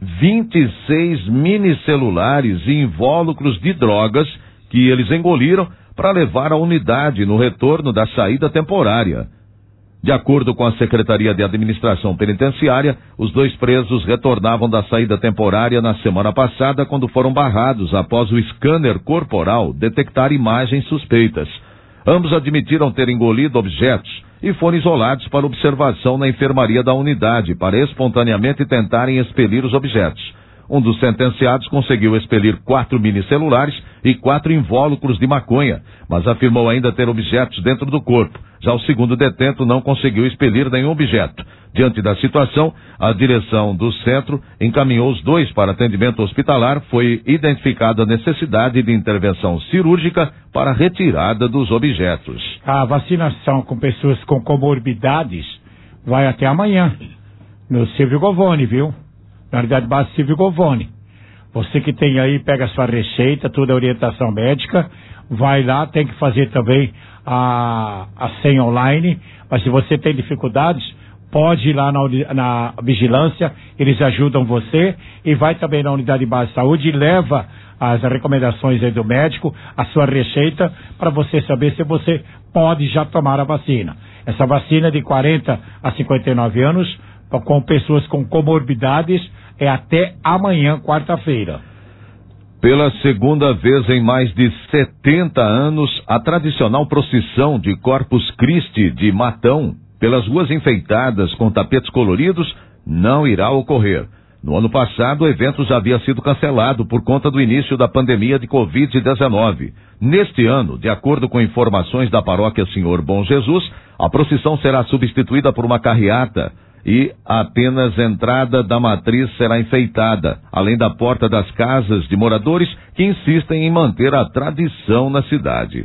Speaker 2: 26 minicelulares e invólucros de drogas que eles engoliram para levar à unidade no retorno da saída temporária. De acordo com a Secretaria de Administração Penitenciária, os 2 presos retornavam da saída temporária na semana passada, quando foram barrados após o scanner corporal detectar imagens suspeitas. Ambos admitiram ter engolido objetos e foram isolados para observação na enfermaria da unidade para espontaneamente tentarem expelir os objetos. Um dos sentenciados conseguiu expelir 4 minicelulares e 4 invólucros de maconha, mas afirmou ainda ter objetos dentro do corpo. Já o segundo detento não conseguiu expelir nenhum objeto. Diante da situação, a direção do centro encaminhou os 2 para atendimento hospitalar. Foi identificada a necessidade de intervenção cirúrgica para a retirada dos objetos.
Speaker 3: A vacinação com pessoas com comorbidades vai até amanhã, no Silvio Govoni, viu? Na unidade básica Silvio Govoni. Você que tem aí, pega a sua receita, toda a orientação médica, vai lá, tem que fazer também a senha online, mas se você tem dificuldades, pode ir lá na vigilância, eles ajudam você, e vai também na unidade básica de saúde e leva as recomendações aí do médico, a sua receita, para você saber se você pode já tomar a vacina. Essa vacina de 40 a 59 anos, com pessoas com comorbidades, é até amanhã, quarta-feira.
Speaker 2: Pela segunda vez em mais de 70 anos, a tradicional procissão de Corpus Christi de Matão, pelas ruas enfeitadas com tapetes coloridos, não irá ocorrer. No ano passado, o evento já havia sido cancelado por conta do início da pandemia de Covid-19. Neste ano, de acordo com informações da paróquia Senhor Bom Jesus, a procissão será substituída por uma carreata e apenas a entrada da matriz será enfeitada, além da porta das casas de moradores que insistem em manter a tradição na cidade.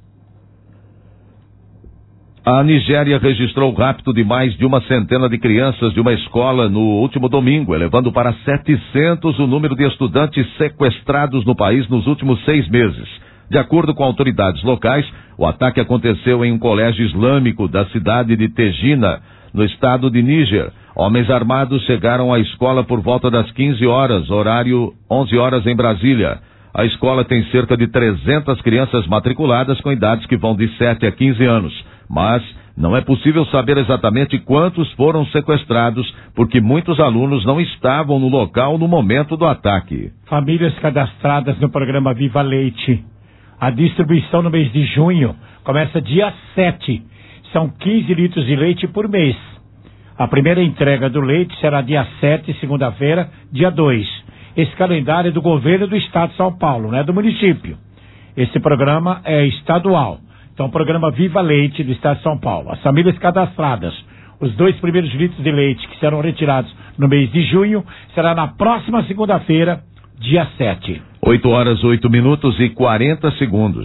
Speaker 2: A Nigéria registrou o rapto de mais de 100 de crianças de uma escola no último domingo, elevando para 700 o número de estudantes sequestrados no país nos últimos 6 meses. De acordo com autoridades locais, o ataque aconteceu em um colégio islâmico da cidade de Tegina, no estado de Níger. Homens armados chegaram à escola por volta das 15 horas, horário 11 horas em Brasília. A escola tem cerca de 300 crianças matriculadas com idades que vão de 7 a 15 anos. Mas não é possível saber exatamente quantos foram sequestrados, porque muitos alunos não estavam no local no momento do ataque.
Speaker 3: Famílias cadastradas no programa Viva Leite. A distribuição no mês de junho começa dia 7. São 15 litros de leite por mês. A primeira entrega do leite será dia 7, segunda-feira, dia 2. Esse calendário é do governo do estado de São Paulo, não é do município. Esse programa é estadual. Então, o programa Viva Leite do estado de São Paulo. As famílias cadastradas, os 2 primeiros litros de leite que serão retirados no mês de junho, será na próxima segunda-feira, dia 7.
Speaker 2: 8 horas, 8 minutos e 40 segundos.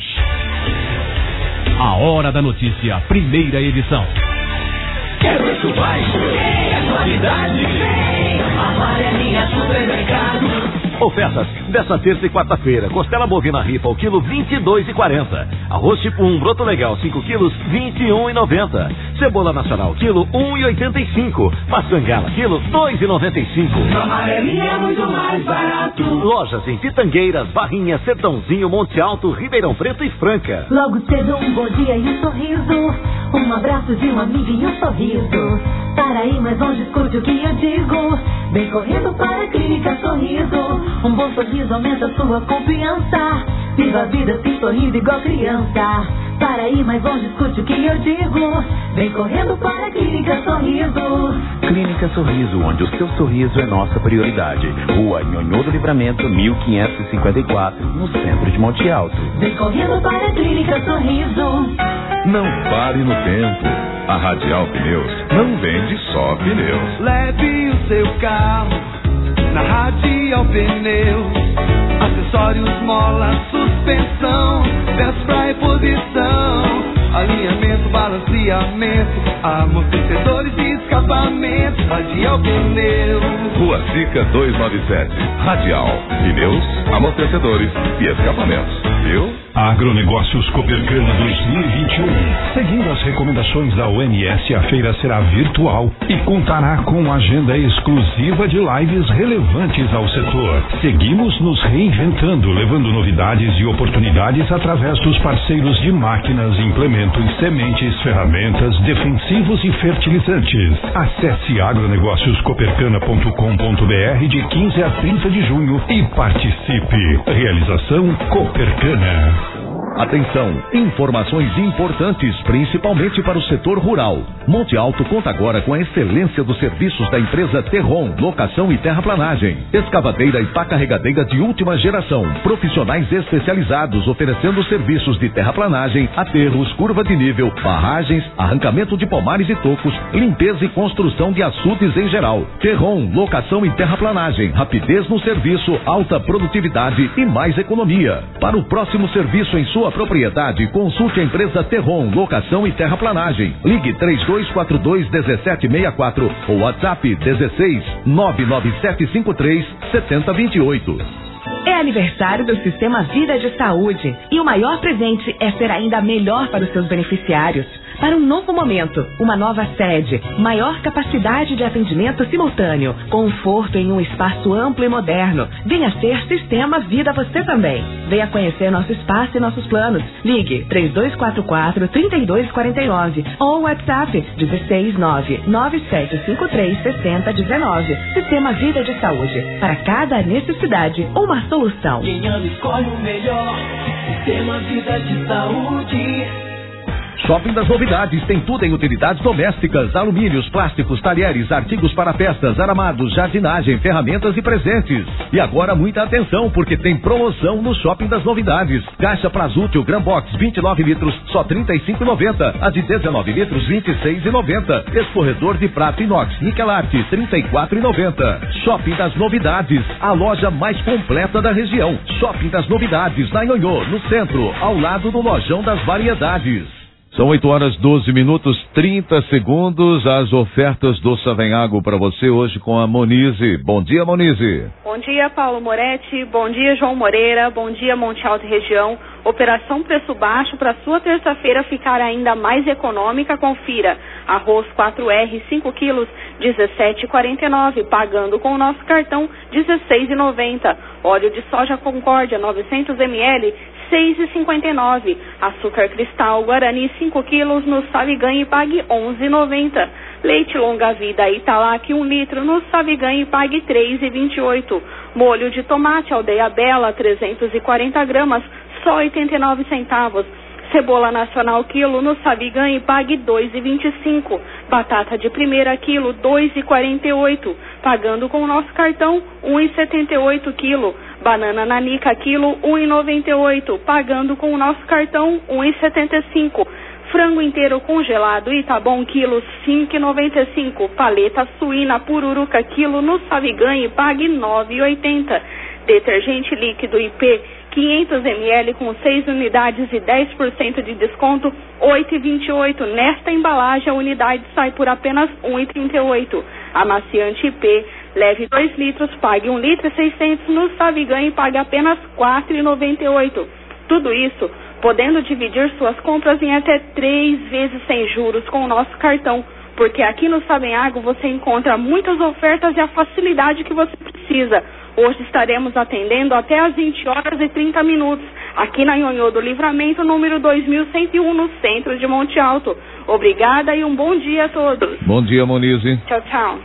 Speaker 10: A Hora da Notícia, primeira edição.
Speaker 4: Quer muito mais? É qualidade. Amarelinha Supermercado.
Speaker 15: Ofertas dessa terça e quarta-feira. Costela bovina ripa ao quilo 22,40. Arroz tipo 1 broto legal 5 quilos 21,90. Cebola nacional quilo 1,85. Maçã gala quilo 2,95.
Speaker 4: Amarelinha é muito mais barato.
Speaker 15: Lojas em Pitangueiras, Barrinha, Sertãozinho, Monte Alto, Ribeirão Preto e Franca.
Speaker 6: Logo cedo um bom dia e um sorriso, um abraço de um amigo e um sorriso. Para ir mais longe, escute o que eu digo. Vem correndo para a Clínica Sorriso. Um bom sorriso aumenta sua confiança. Viva a vida assim sorrindo igual criança. Para ir mais longe, escute o que eu digo. Vem correndo para a Clínica Sorriso.
Speaker 7: Clínica Sorriso, onde o seu sorriso é nossa prioridade. Rua Nhonhô do Livramento, 1554, no centro de Monte Alto.
Speaker 6: Vem correndo para a Clínica Sorriso.
Speaker 8: Não pare no tempo. A Radial Pneus não vende só pneus.
Speaker 4: Leve o seu carro na Radial Pneus. Acessórios, mola, suspensão, peças pra reposição. alinhamento, balanceamento, amortecedores e escapamento, Radial Pneus.
Speaker 8: Rua Zica 297, Radial, pneus, amortecedores e escapamentos, viu?
Speaker 16: Agronegócios Copercana 2021. Seguindo as recomendações da OMS, a feira será virtual e contará com agenda exclusiva de lives relevantes ao setor. Seguimos nos reinventando, levando novidades e oportunidades através dos parceiros de máquinas, implementos, sementes, ferramentas, defensivos e fertilizantes. Acesse agronegócioscopercana.com.br de 15 a 30 de junho e participe. Realização Copercana.
Speaker 1: Atenção, informações importantes, principalmente para o setor rural. Monte Alto conta agora com a excelência dos serviços da empresa Terron, locação e terraplanagem. Escavadeira e pá carregadeira de última geração. Profissionais especializados oferecendo serviços de terraplanagem, aterros, curva de nível, barragens, arrancamento de pomares e tocos, limpeza e construção de açudes em geral. Terron, locação e terraplanagem. Rapidez no serviço, alta produtividade e mais economia. Para o próximo serviço em sua propriedade, consulte a empresa Terron, locação e terraplanagem. Ligue 3242-1764 ou WhatsApp 16-99753-7028.
Speaker 9: É aniversário do Sistema Vida de Saúde e o maior presente é ser ainda melhor para os seus beneficiários. Para um novo momento, uma nova sede, maior capacidade de atendimento simultâneo, conforto em um espaço amplo e moderno. Venha ser Sistema Vida você também. Venha conhecer nosso espaço e nossos planos. Ligue 3244-3249 ou WhatsApp 16997536019. Sistema Vida de Saúde. Para cada necessidade, uma solução.
Speaker 4: Quem ama escolhe o melhor. Sistema Vida de Saúde.
Speaker 1: Shopping das Novidades tem tudo em utilidades domésticas, alumínios, plásticos, talheres, artigos para festas, aramados, jardinagem, ferramentas e presentes. E agora muita atenção, porque tem promoção no Shopping das Novidades. Caixa Prazútil Gran Box 29 litros, só R$ 35,90. A de 19 litros, R$ 26,90. Escorredor de prato inox Nickel Art, R$ 34,90. Shopping das Novidades, a loja mais completa da região. Shopping das Novidades, na Nhonhô, no centro, ao lado do Lojão das Variedades.
Speaker 2: São 8h12:30. As ofertas do Savenhago para você hoje com a Monize. Bom dia, Monize.
Speaker 17: Bom dia, Paulo Moretti. Bom dia, João Moreira. Bom dia, Monte Alto e região. Operação Preço Baixo para sua terça-feira ficar ainda mais econômica. Confira. Arroz 4R 5 quilos, R$ 17,49. Pagando com o nosso cartão, R$ 16,90. Óleo de soja Concórdia 900 ml, R$ 6,59. Açúcar cristal Guarani 5 quilos no Sabe Ganhe e pague R$ 11,90. Leite longa vida Italac 1 litro no Sabe Ganhe e pague R$ 3,28. Molho de tomate Aldeia Bela 340 gramas, só 89 centavos. Cebola nacional quilo no Sabe Ganhe e pague R$ 2,25. Batata de primeira quilo R$ 2,48. Pagando com o nosso cartão R$ 1,78 quilo. Banana nanica quilo R$ 1,98. Pagando com o nosso cartão R$ 1,75. Frango inteiro congelado Itabom quilo R$ 5,95. Paleta suína Pururuca quilo no Sabe Ganhe e pague R$ 9,80. Detergente líquido IP 500 ml com 6 unidades e 10% de desconto, R$ 8,28. Nesta embalagem, a unidade sai por apenas R$ 1,38. Amaciante IP, leve 2 litros, pague 1 litro e 600 no Sabe Ganhe e pague apenas R$ 4,98. Tudo isso podendo dividir suas compras em até 3 vezes sem juros com o nosso cartão, porque aqui no Savenhago você encontra muitas ofertas e a facilidade que você precisa. Hoje estaremos atendendo até às 20h30, aqui na Nhonhô do Livramento, número 2101, no centro de Monte Alto. Obrigada e um bom dia a todos.
Speaker 2: Bom dia, Monize.
Speaker 17: Tchau, tchau.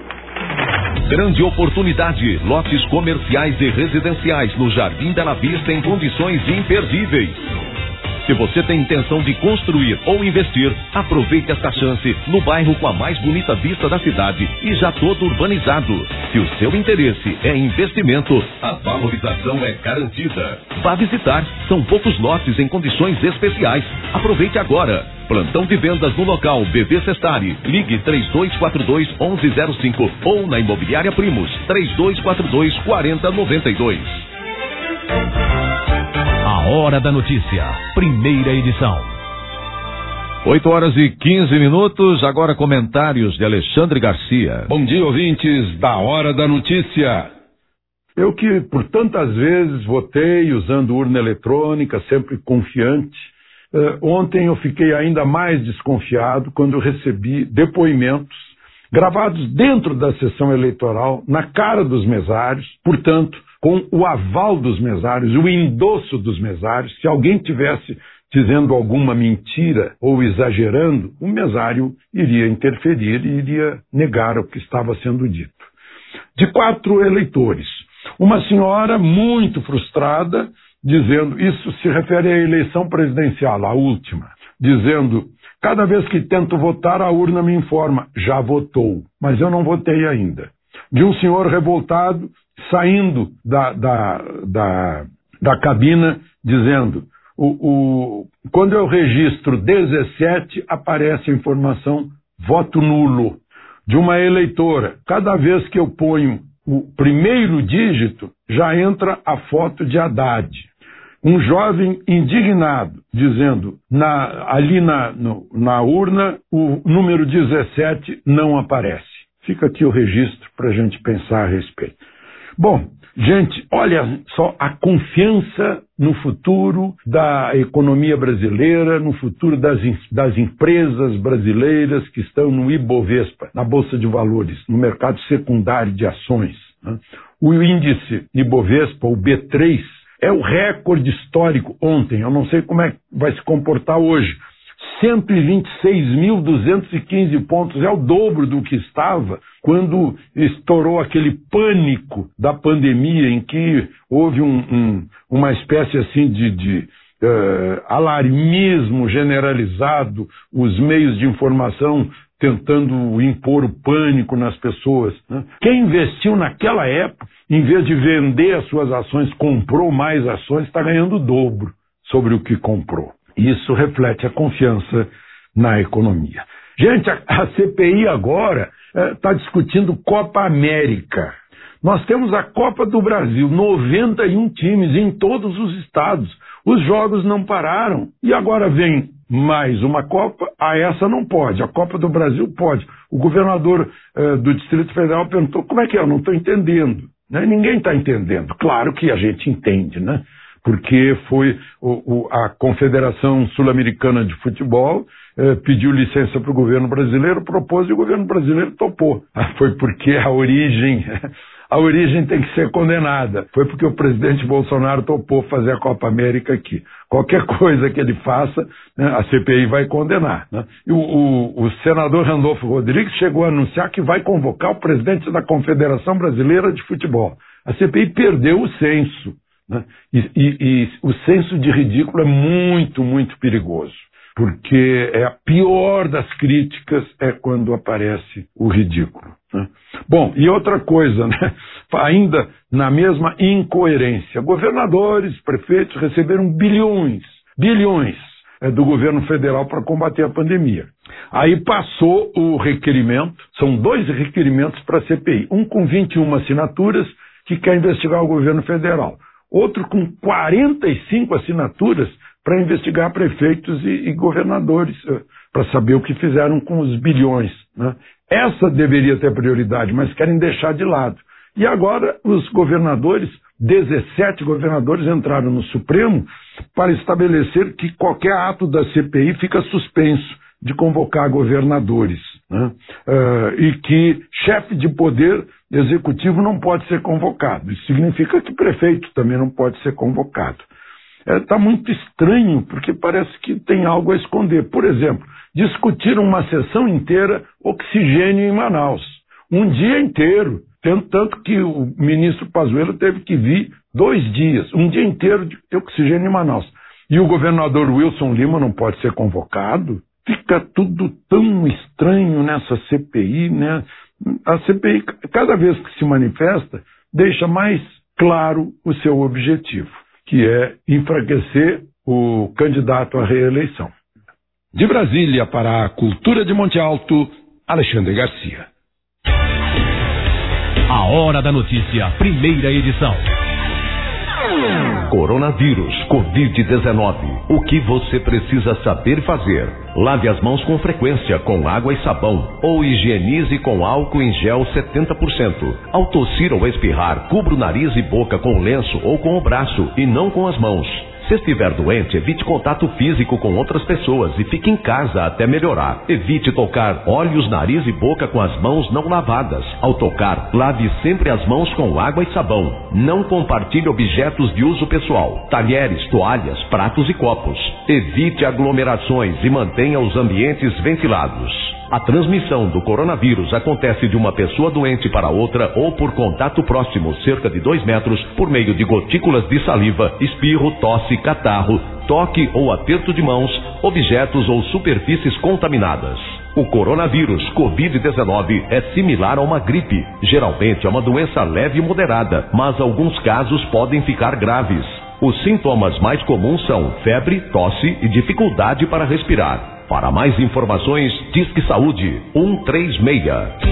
Speaker 1: Grande oportunidade, lotes comerciais e residenciais no Jardim Bela Vista em condições imperdíveis. Se você tem intenção de construir ou investir, aproveite esta chance no bairro com a mais bonita vista da cidade e já todo urbanizado. Se o seu interesse é investimento, a valorização é garantida. Vá visitar, são poucos lotes em condições especiais. Aproveite agora. Plantão de vendas no local BV Sestari. Ligue 3242-1105 ou na Imobiliária Primos 3242-4092.
Speaker 10: A Hora da Notícia, primeira edição.
Speaker 2: 8h15, agora comentários de Alexandre Garcia.
Speaker 18: Bom dia, ouvintes da Hora da Notícia. Eu que por tantas vezes votei usando urna eletrônica, sempre confiante, ontem eu fiquei ainda mais desconfiado quando recebi depoimentos gravados dentro da sessão eleitoral, na cara dos mesários, portanto, com o aval dos mesários, o endosso dos mesários. Se alguém tivesse dizendo alguma mentira ou exagerando, o mesário iria interferir e iria negar o que estava sendo dito. De 4 eleitores, uma senhora muito frustrada, dizendo, isso se refere à eleição presidencial, a última, dizendo, cada vez que tento votar, a urna me informa, já votou, mas eu não votei ainda. De um senhor revoltado, saindo da cabina, dizendo, quando eu registro 17, aparece a informação voto nulo. De uma eleitora, cada vez que eu ponho o primeiro dígito, já entra a foto de Haddad. Um jovem indignado, dizendo, ali na urna, o número 17 não aparece. Fica aqui o registro para a gente pensar a respeito. Bom, gente, olha só a confiança no futuro da economia brasileira, no futuro das empresas brasileiras que estão no Ibovespa, na Bolsa de Valores, no mercado secundário de ações, né? O índice Ibovespa, o B3, é o recorde histórico ontem, eu não sei como é que vai se comportar hoje. 126.215 pontos, é o dobro do que estava quando estourou aquele pânico da pandemia, em que houve uma espécie assim de alarmismo generalizado, os meios de informação tentando impor o pânico nas pessoas, né? Quem investiu naquela época, em vez de vender as suas ações, comprou mais ações, está ganhando o dobro sobre o que comprou. Isso reflete a confiança na economia. Gente, a CPI agora está discutindo Copa América. Nós temos a Copa do Brasil, 91 times em todos os estados. Os jogos não pararam. E agora vem mais uma Copa, essa não pode. A Copa do Brasil pode. O governador do Distrito Federal perguntou, como é que é? Eu não estou entendendo. Né? Ninguém está entendendo. Claro que a gente entende, né? Porque foi a Confederação Sul-Americana de Futebol pediu licença para o governo brasileiro, propôs e o governo brasileiro topou. Foi porque a origem tem que ser condenada. Foi porque o presidente Bolsonaro topou fazer a Copa América aqui. Qualquer coisa que ele faça, né, a CPI vai condenar. Né? E o senador Randolfo Rodrigues chegou a anunciar que vai convocar o presidente da Confederação Brasileira de Futebol. A CPI perdeu o senso. Né? E o senso de ridículo é muito, muito perigoso, porque a pior das críticas é quando aparece o ridículo. Né? Bom, e outra coisa, né? Ainda na mesma incoerência, governadores, prefeitos receberam bilhões do governo federal para combater a pandemia. Aí passou o requerimento, são 2 requerimentos para a CPI, um com 21 assinaturas que quer investigar o governo federal, outro com 45 assinaturas para investigar prefeitos e governadores, para saber o que fizeram com os bilhões. Né? Essa deveria ter prioridade, mas querem deixar de lado. E agora os governadores, 17 governadores entraram no Supremo para estabelecer que qualquer ato da CPI fica suspenso de convocar governadores, né? E que chefe de poder executivo não pode ser convocado. Isso significa que prefeito também não pode ser convocado. Está muito estranho, porque parece que tem algo a esconder. Por exemplo, discutiram uma sessão inteira oxigênio em Manaus. Um dia inteiro. Tanto que o ministro Pazuello teve que vir 2 dias, um dia inteiro de oxigênio em Manaus. E o governador Wilson Lima não pode ser convocado? Fica tudo tão estranho nessa CPI, né? A CPI, cada vez que se manifesta, deixa mais claro o seu objetivo, que é enfraquecer o candidato à reeleição. De Brasília para a Cultura de Monte Alto, Alexandre Garcia.
Speaker 10: A Hora da Notícia, primeira edição.
Speaker 1: Coronavírus, Covid-19. O que você precisa saber fazer? Lave as mãos com frequência com água e sabão ou higienize com álcool em gel 70%. Ao tossir ou espirrar, cubra o nariz e boca com o lenço ou com o braço e não com as mãos. Se estiver doente, evite contato físico com outras pessoas e fique em casa até melhorar. Evite tocar olhos, nariz e boca com as mãos não lavadas. Ao tocar, lave sempre as mãos com água e sabão. Não compartilhe objetos de uso pessoal, talheres, toalhas, pratos e copos. Evite aglomerações e mantenha os ambientes ventilados. A transmissão do coronavírus acontece de uma pessoa doente para outra ou por contato próximo, cerca de 2 metros, por meio de gotículas de saliva, espirro, tosse, catarro, toque ou aperto de mãos, objetos ou superfícies contaminadas. O coronavírus Covid-19 é similar a uma gripe. Geralmente é uma doença leve e moderada, mas alguns casos podem ficar graves. Os sintomas mais comuns são febre, tosse e dificuldade para respirar. Para mais informações, Disque Saúde 136.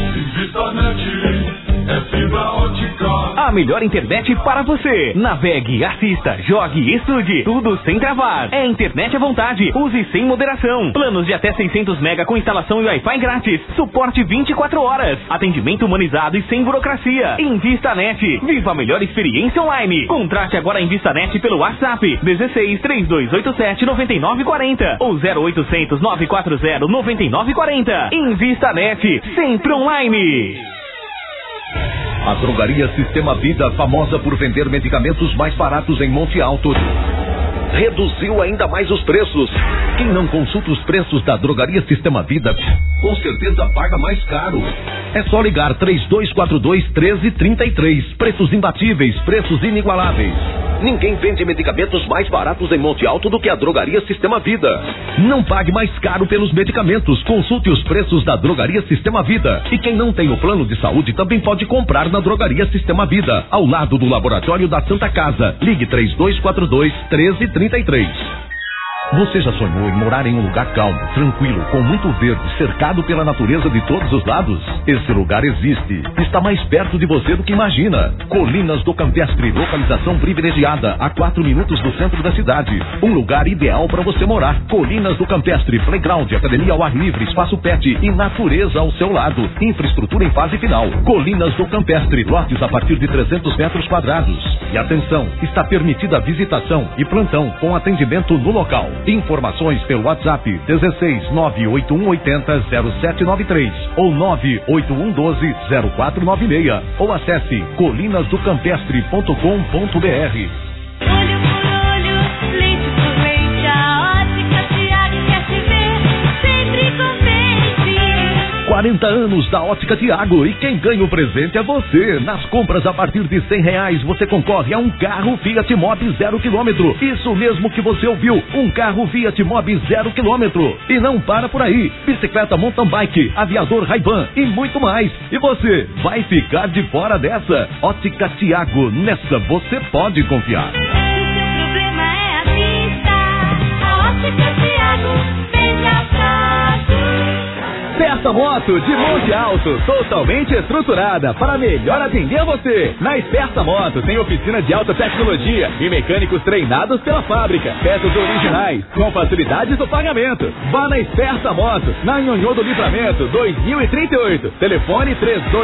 Speaker 4: É fibra ótica.
Speaker 11: A melhor internet para você. Navegue, assista, jogue e estude. Tudo sem travar. É internet à vontade. Use sem moderação. Planos de até 600 mega com instalação e Wi-Fi grátis. Suporte 24 horas. Atendimento humanizado e sem burocracia. InvistaNet. Viva a melhor experiência online. Contrate agora a InvistaNet pelo WhatsApp 16 3287 9940 ou 0800 940 9940. InvistaNet. Sempre online.
Speaker 1: A Drogaria Sistema Vida, famosa por vender medicamentos mais baratos em Monte Alto, reduziu ainda mais os preços. Quem não consulta os preços da Drogaria Sistema Vida, com certeza paga mais caro. É só ligar 3242-1333. Preços imbatíveis, preços inigualáveis. Ninguém vende medicamentos mais baratos em Monte Alto do que a Drogaria Sistema Vida. Não pague mais caro pelos medicamentos. Consulte os preços da Drogaria Sistema Vida. E quem não tem o plano de saúde também pode comprar na Drogaria Sistema Vida, ao lado do Laboratório da Santa Casa. Ligue 3242-1333. Você já sonhou em morar em um lugar calmo, tranquilo, com muito verde, cercado pela natureza de todos os lados? Esse lugar existe. Está mais perto de você do que imagina. Colinas do Campestre, localização privilegiada, a 4 minutos do centro da cidade. Um lugar ideal para você morar. Colinas do Campestre, playground, academia ao ar livre, espaço pet e natureza ao seu lado. Infraestrutura em fase final. Colinas do Campestre, lotes a partir de 300 metros quadrados. E atenção, está permitida a visitação e plantão com atendimento no local. Informações pelo WhatsApp 16 98180 0793 ou 98112 0496 ou acesse colinasdocampestre.com.br.
Speaker 4: Olho por olho, leite por leite, a Ótica Tiago quer te ver sempre contente.
Speaker 1: 40 anos da Ótica Tiago e quem ganha o presente é você. Nas compras a partir de R$100 você concorre a um carro Fiat Mobi 0 km. Isso mesmo que você ouviu, um carro Fiat Mobi 0 km. E não para por aí, bicicleta mountain bike, aviador Ray-Ban e muito mais. E você vai ficar de fora dessa. Ótica Tiago, nessa você pode confiar.
Speaker 4: O seu problema é a vista, a Ótica Tiago vem abraço.
Speaker 13: Esperta Moto de Monte Alto, totalmente estruturada para melhor atender você. Na Esperta Moto tem oficina de alta tecnologia e mecânicos treinados pela fábrica. Peças originais, com facilidades do pagamento. Vá na Esperta Moto, na Nhonhô do Livramento, 2038. Telefone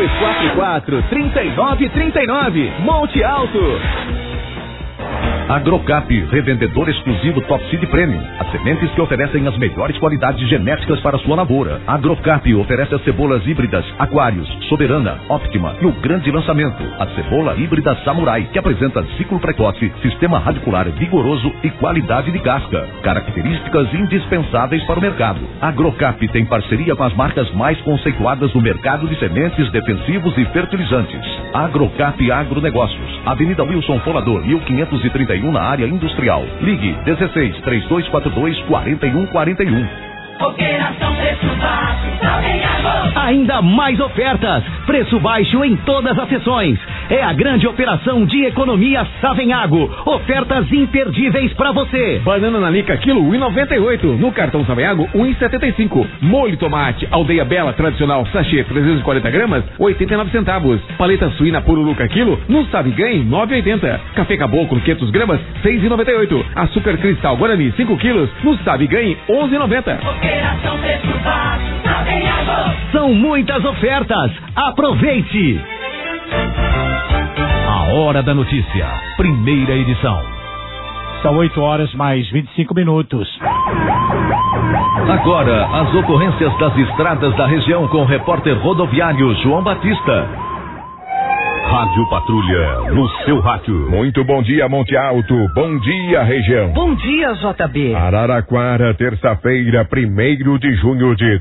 Speaker 13: 3244-3939. Monte Alto.
Speaker 1: Agrocap, revendedor exclusivo Top Seed Premium. As sementes que oferecem as melhores qualidades genéticas para sua lavoura. Agrocap oferece as cebolas híbridas Aquários, Soberana, Optima e o grande lançamento, a cebola híbrida Samurai, que apresenta ciclo precoce, sistema radicular vigoroso e qualidade de casca. Características indispensáveis para o mercado. Agrocap tem parceria com as marcas mais conceituadas do mercado de sementes, defensivos e fertilizantes. Agrocap Agronegócios, Avenida Wilson Folador, 1531, na área industrial. Ligue 16 3242 4141.
Speaker 4: Operação Preço Baixo, tá bem
Speaker 13: Ainda mais ofertas, preço baixo em todas as seções. É a grande operação de economia Savenhago. Ofertas imperdíveis pra você.
Speaker 12: Banana nanica quilo 1,98. No cartão Savenhago 1,75. Molho tomate Aldeia Bela tradicional sachê 340 gramas 89 centavos. Paleta suína Pururuca quilo no Sabe Ganhe 9,80. Café Caboclo 500 gramas 6,98. Açúcar Cristal Guarani 5 quilos no Sabe Ganhe 11,90.
Speaker 4: Operação preço baixo, Savenhago.
Speaker 13: São muitas ofertas. Aproveite!
Speaker 10: A Hora da Notícia, primeira edição.
Speaker 3: São 8 horas mais 25 minutos.
Speaker 1: Agora, as ocorrências das estradas da região com o repórter rodoviário João Batista.
Speaker 8: Rádio Patrulha, no seu rádio. Muito bom dia, Monte Alto. Bom dia, região.
Speaker 9: Bom dia, JB.
Speaker 8: Araraquara, terça-feira, 1º de junho de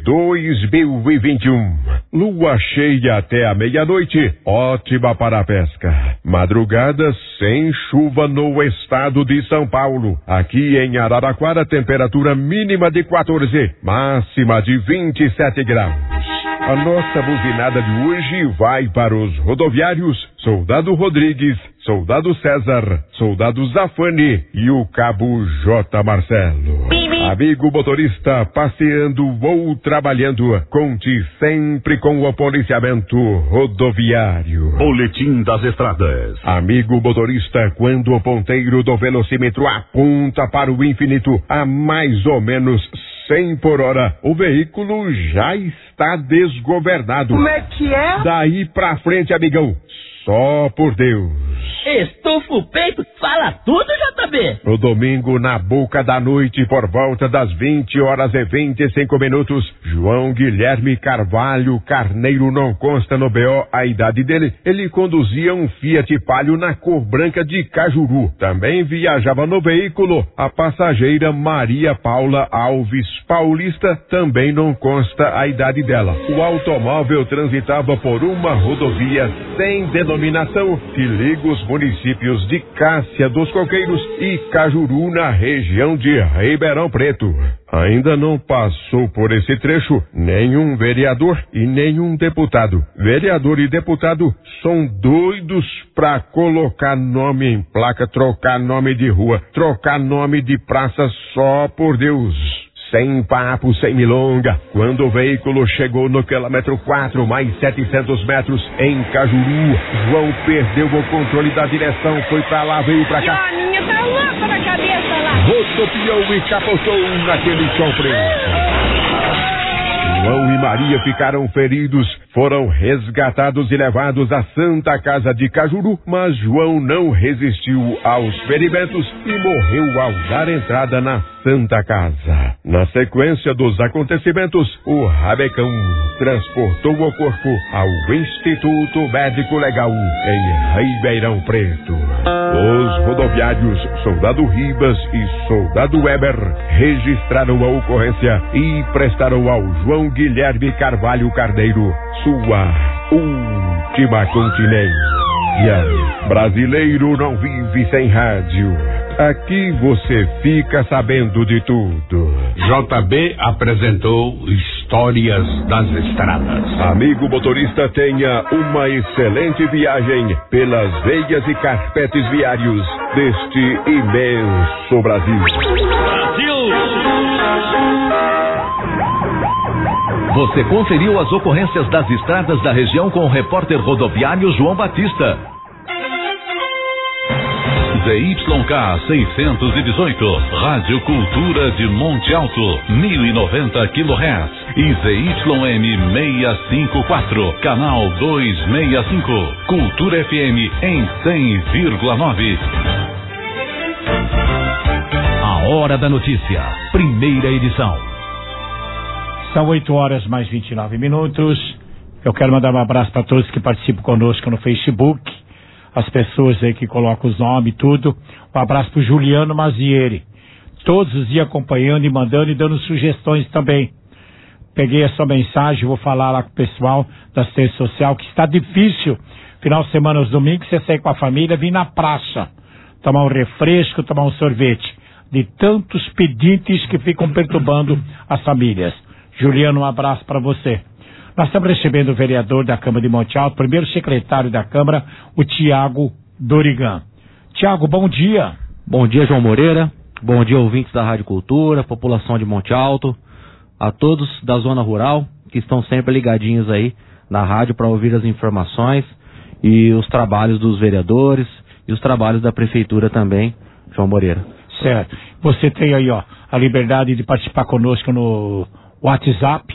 Speaker 8: 2021. Lua cheia até a meia-noite, ótima para a pesca. Madrugada sem chuva no estado de São Paulo. Aqui em Araraquara, temperatura mínima de 14, máxima de 27 graus. A nossa buzinada de hoje vai para os rodoviários Soldado Rodrigues, Soldado César, Soldado Zafani e o Cabo J. Marcelo. Amigo motorista, passeando ou trabalhando, conte sempre com o policiamento rodoviário. Boletim das estradas. Amigo motorista, quando o ponteiro do velocímetro aponta para o infinito a mais ou menos 100 por hora, o veículo já está desgovernado.
Speaker 4: Como é que é?
Speaker 8: Daí pra frente, amigão, só por Deus.
Speaker 4: Estufa o peito, fala tudo, JB.
Speaker 8: No domingo, na boca da noite, por volta das 20h25, João Guilherme Carvalho Carneiro, não consta no BO a idade dele, ele conduzia um Fiat Palio na cor branca de Cajuru. Também viajava no veículo a passageira Maria Paula Alves Paulista, também não consta a idade dela. O automóvel transitava por uma rodovia sem denominação que liga os municípios de Cássia dos Coqueiros e Cajuru, na região de Ribeirão Preto. Ainda não passou por esse trecho nenhum vereador e nenhum deputado. Vereador e deputado são doidos pra colocar nome em placa, trocar nome de rua, trocar nome de praça, só por Deus. Sem papo, sem milonga, quando o veículo chegou no quilômetro 4, mais 700 metros, em Cajuru, João perdeu o controle da direção, foi pra lá, veio pra cá.
Speaker 4: Joaninha tá louca na cabeça lá.
Speaker 8: Rodopiou e capotou naquele chão preto. João e Maria ficaram feridos, foram resgatados e levados à Santa Casa de Cajuru, mas João não resistiu aos ferimentos e morreu ao dar entrada na Santa Casa. Na sequência dos acontecimentos, o Rabecão transportou o corpo ao Instituto Médico Legal em Ribeirão Preto. Os rodoviários Soldado Ribas e Soldado Weber registraram a ocorrência e prestaram ao João Guilherme Carvalho Carneiro sua última continência. Brasileiro não vive sem rádio. Aqui você fica sabendo de tudo.
Speaker 18: JB apresentou Histórias das Estradas.
Speaker 8: Amigo motorista, tenha uma excelente viagem pelas veias e carpetes viários deste imenso Brasil.
Speaker 1: Você conferiu as ocorrências das estradas da região com o repórter rodoviário João Batista. ZYK 618, Rádio Cultura de Monte Alto, 1090 kHz. E ZYM 654, Canal 265, Cultura FM em 100,9.
Speaker 10: A Hora da Notícia, primeira edição.
Speaker 3: São 8 horas mais 29 minutos. Eu quero mandar um abraço para todos que participam conosco no Facebook, as pessoas aí que colocam os nomes e tudo. Um abraço para o Juliano Mazieri, todos os dias acompanhando e mandando e dando sugestões também. Peguei a sua mensagem, vou falar lá com o pessoal da assistência social, que está difícil, final de semana, aos domingos, você sair com a família, vir na praça, tomar um refresco, tomar um sorvete, de tantos pedintes que ficam perturbando as famílias. Juliano, um abraço para você. Nós estamos recebendo o vereador da Câmara de Monte Alto, primeiro secretário da Câmara, o Tiago Dorigan. Tiago, bom dia.
Speaker 19: Bom dia, João Moreira. Bom dia, ouvintes da Rádio Cultura, população de Monte Alto, a todos da zona rural que estão sempre ligadinhos aí na rádio para ouvir as informações e os trabalhos dos vereadores e os trabalhos da prefeitura também, João Moreira.
Speaker 3: Certo. Você tem aí, ó, a liberdade de participar conosco no WhatsApp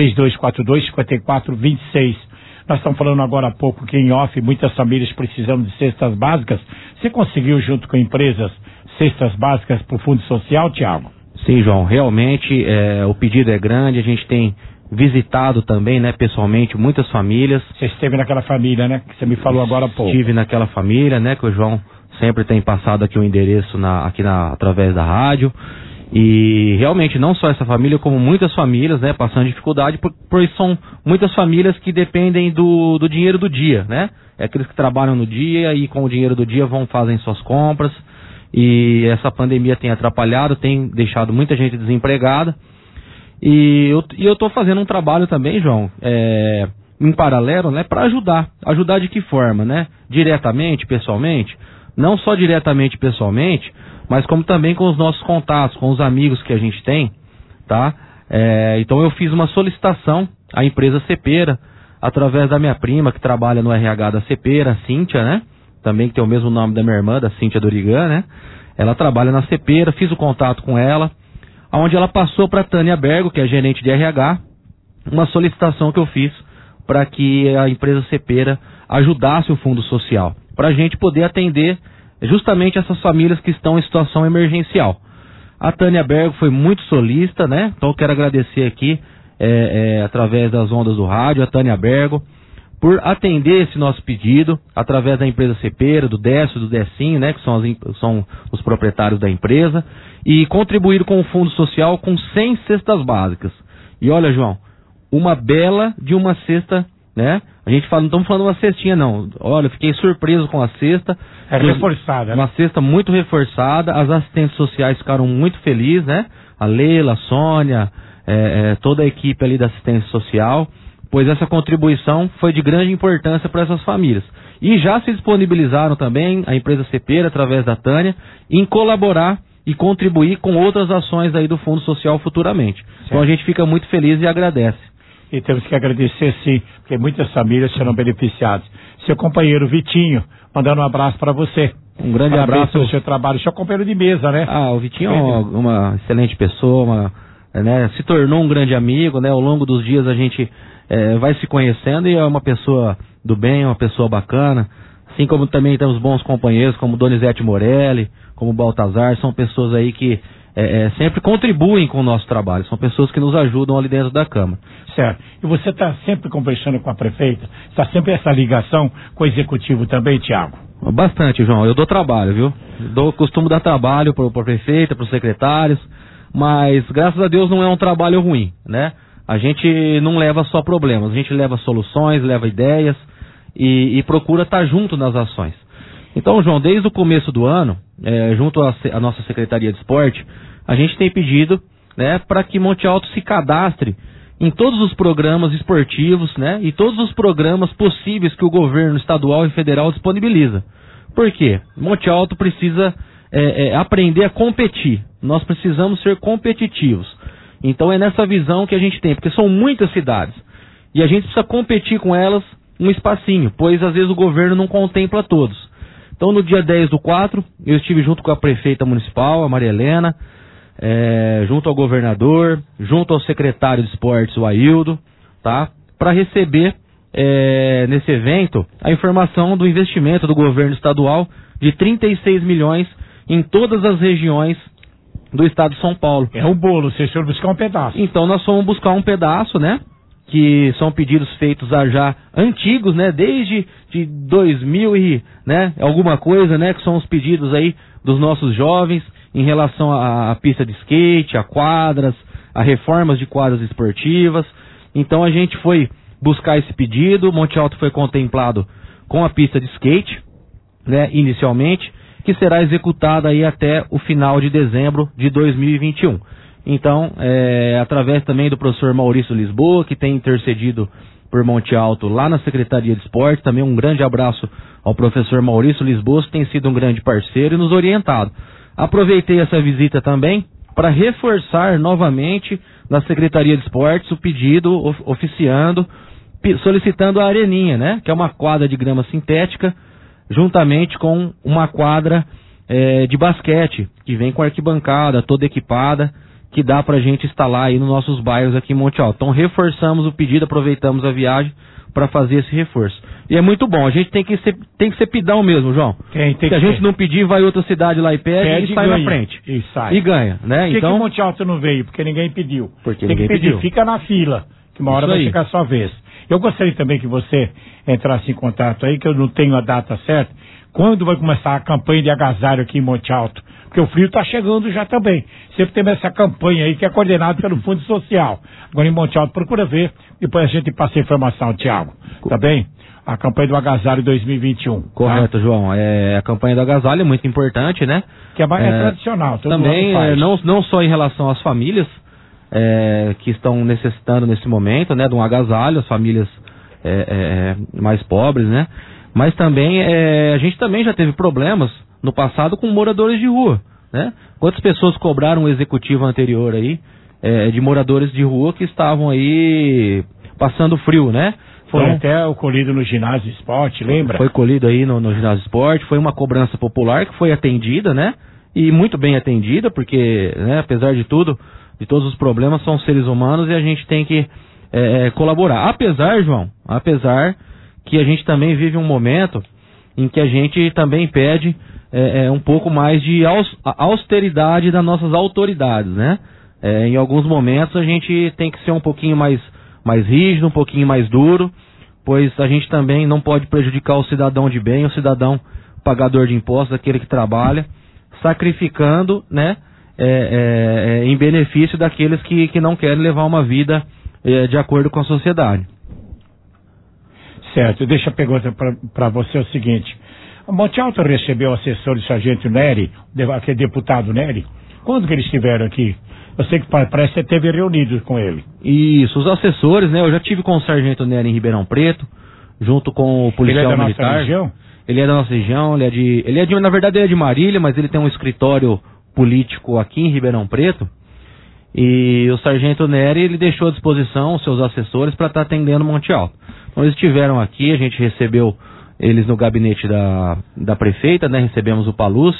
Speaker 3: 3242-5426. Nós estamos falando agora há pouco que em off, muitas famílias precisam de cestas básicas. Você conseguiu, junto com empresas, cestas básicas para o Fundo Social, Tiago?
Speaker 19: Sim, João, realmente o pedido é grande, a gente tem visitado também, né, pessoalmente, muitas famílias.
Speaker 3: Você esteve naquela família, né, que você me falou agora há pouco.
Speaker 19: Estive naquela família, né, que o João sempre tem passado aqui o endereço através da rádio. E realmente não só essa família, como muitas famílias, né, passando dificuldade, pois são muitas famílias que dependem do dinheiro do dia, né? É aqueles que trabalham no dia e com o dinheiro do dia fazem suas compras. E essa pandemia tem atrapalhado, tem deixado muita gente desempregada. E eu estou fazendo um trabalho também, João, em paralelo, né, para ajudar. Ajudar de que forma, né? Diretamente, pessoalmente. Não só diretamente, pessoalmente, mas como também com os nossos contatos, com os amigos que a gente tem, tá? Então eu fiz uma solicitação à empresa Cepera, através da minha prima, que trabalha no RH da Cepera, a Cíntia, né? Também que tem o mesmo nome da minha irmã, da Cíntia Dorigan, né? Ela trabalha na Cepera, fiz o contato com ela, onde ela passou para a Tânia Bergo, que é gerente de RH, uma solicitação que eu fiz para que a empresa Cepera ajudasse o Fundo Social, para a gente poder atender justamente essas famílias que estão em situação emergencial. A Tânia Bergo foi muito solícita, né? Então eu quero agradecer aqui, através das ondas do rádio, a Tânia Bergo, por atender esse nosso pedido, através da empresa Cepera, do Décio, do Decinho, né? Que são os proprietários da empresa, e contribuir com o Fundo Social com 100 cestas básicas. E olha, João, uma bela de uma cesta, né? A gente fala, não estamos falando uma cestinha, não. Olha, fiquei surpreso com a cesta.
Speaker 3: Reforçada, né?
Speaker 19: Uma cesta muito reforçada. As assistentes sociais ficaram muito felizes, né? A Leila, a Sônia, toda a equipe ali da assistência social, pois essa contribuição foi de grande importância para essas famílias. E já se disponibilizaram também, a empresa Cepera, através da Tânia, em colaborar e contribuir com outras ações aí do Fundo Social futuramente. Certo. Então a gente fica muito feliz e agradece.
Speaker 3: E temos que agradecer, sim, porque muitas famílias serão beneficiadas. Seu companheiro Vitinho, mandando um abraço para você.
Speaker 19: Um grande abraço
Speaker 3: pelo seu trabalho. Seu companheiro de mesa, né?
Speaker 19: O Vitinho é uma excelente pessoa, né? Se tornou um grande amigo, né? Ao longo dos dias a gente vai se conhecendo e é uma pessoa do bem, uma pessoa bacana. Assim como também temos bons companheiros, como Donizete Morelli, como Baltazar, são pessoas aí que sempre contribuem com o nosso trabalho, são pessoas que nos ajudam ali dentro da Câmara.
Speaker 3: Certo. E você está sempre conversando com a prefeita? Está sempre essa ligação com o executivo também, Tiago?
Speaker 19: Bastante, João. Eu dou trabalho, viu? Costumo dar trabalho para a prefeita, para os secretários, mas graças a Deus não é um trabalho ruim, né? A gente não leva só problemas, a gente leva soluções, leva ideias e procura estar junto nas ações. Então, João, desde o começo do ano, junto à nossa Secretaria de Esporte, a gente tem pedido, né, para que Monte Alto se cadastre em todos os programas esportivos, né, e todos os programas possíveis que o governo estadual e federal disponibiliza. Por quê? Monte Alto precisa aprender a competir. Nós precisamos ser competitivos. Então é nessa visão que a gente tem, porque são muitas cidades e a gente precisa competir com elas um espacinho, pois às vezes o governo não contempla todos. Então no dia 10/4, eu estive junto com a prefeita municipal, a Maria Helena, junto ao governador, junto ao secretário de esportes, o Aildo, tá? Para receber nesse evento a informação do investimento do governo estadual de 36 milhões em todas as regiões do estado de São Paulo.
Speaker 3: É o bolo, vocês foram buscar um pedaço.
Speaker 19: Então nós fomos buscar um pedaço, né? Que são pedidos feitos já antigos, né? Desde de 2000 e, né? Alguma coisa, né? Que são os pedidos aí dos nossos jovens em relação à pista de skate, a quadras, a reformas de quadras esportivas. Então a gente foi buscar esse pedido. Monte Alto foi contemplado com a pista de skate, né? Inicialmente, que será executada aí até o final de dezembro de 2021. Então, através também do professor Maurício Lisboa, que tem intercedido por Monte Alto lá na Secretaria de Esporte, também um grande abraço ao professor Maurício Lisboa, que tem sido um grande parceiro e nos orientado. Aproveitei essa visita também para reforçar novamente na Secretaria de Esportes o pedido oficiando, solicitando a areninha, né? Que é uma quadra de grama sintética, juntamente com uma quadra de basquete, que vem com arquibancada, toda equipada, que dá pra gente instalar aí nos nossos bairros aqui em Monte Alto. Então reforçamos o pedido, aproveitamos a viagem para fazer esse reforço. E é muito bom, a gente tem que ser pidão mesmo, João. Se a gente não pedir, vai outra cidade lá e pede e sai na frente.
Speaker 3: E sai.
Speaker 19: E ganha, né?
Speaker 3: Por
Speaker 19: então...
Speaker 3: que Monte Alto não veio? Porque ninguém pediu.
Speaker 19: Porque
Speaker 3: tem
Speaker 19: ninguém
Speaker 3: que pedir,
Speaker 19: pediu.
Speaker 3: Fica na fila, que uma hora
Speaker 19: Isso
Speaker 3: vai
Speaker 19: aí.
Speaker 3: chegar a sua vez. Eu gostaria também que você entrasse em contato aí, que eu não tenho a data certa, quando vai começar a campanha de agasalho aqui em Monte Alto. Porque o frio está chegando já também. Sempre tem essa campanha aí que é coordenada pelo Fundo Social. Agora em Monte Alto, procura ver, depois a gente passa a informação, Tiago. Tá bem? A campanha do agasalho 2021.
Speaker 19: Correto,
Speaker 3: tá?
Speaker 19: João. A campanha do agasalho é muito importante, né?
Speaker 3: Que é tradicional. Todo
Speaker 19: também,
Speaker 3: mundo faz.
Speaker 19: não só em relação às famílias que estão necessitando nesse momento, né? De um agasalho, as famílias mais pobres, né? Mas também, a gente também já teve problemas no passado com moradores de rua, né? Quantas pessoas cobraram o executivo anterior aí, de moradores de rua que estavam aí passando frio, né?
Speaker 3: Foi
Speaker 19: então,
Speaker 3: até o colhido no ginásio esporte, lembra?
Speaker 19: Foi colhido aí no ginásio esporte, foi uma cobrança popular que foi atendida, né? E muito bem atendida, porque, né, apesar de tudo, de todos os problemas, são seres humanos e a gente tem que colaborar. Apesar, João, que a gente também vive um momento em que a gente também pede um pouco mais de austeridade das nossas autoridades, né? Em alguns momentos a gente tem que ser um pouquinho mais rígido, um pouquinho mais duro, pois a gente também não pode prejudicar o cidadão de bem, o cidadão pagador de impostos, aquele que trabalha, sacrificando, né? Em benefício daqueles que não querem levar uma vida de acordo com a sociedade.
Speaker 3: Certo, deixa a pergunta para você o seguinte. O Monte Alto recebeu o assessor do sargento Nery, aquele deputado Nery, quando que eles estiveram aqui? Eu sei que parece que você esteve reunido com ele.
Speaker 19: Isso, os assessores, né? Eu já tive com o sargento Nery em Ribeirão Preto, junto com o policial militar.
Speaker 3: Ele é da nossa região?
Speaker 19: Ele é da nossa região, na verdade ele é de Marília, mas ele tem um escritório político aqui em Ribeirão Preto. E o sargento Nery, ele deixou à disposição os seus assessores para estar atendendo Monte Alto. Então eles estiveram aqui, a gente recebeu eles no gabinete da prefeita, né? Recebemos o Palucci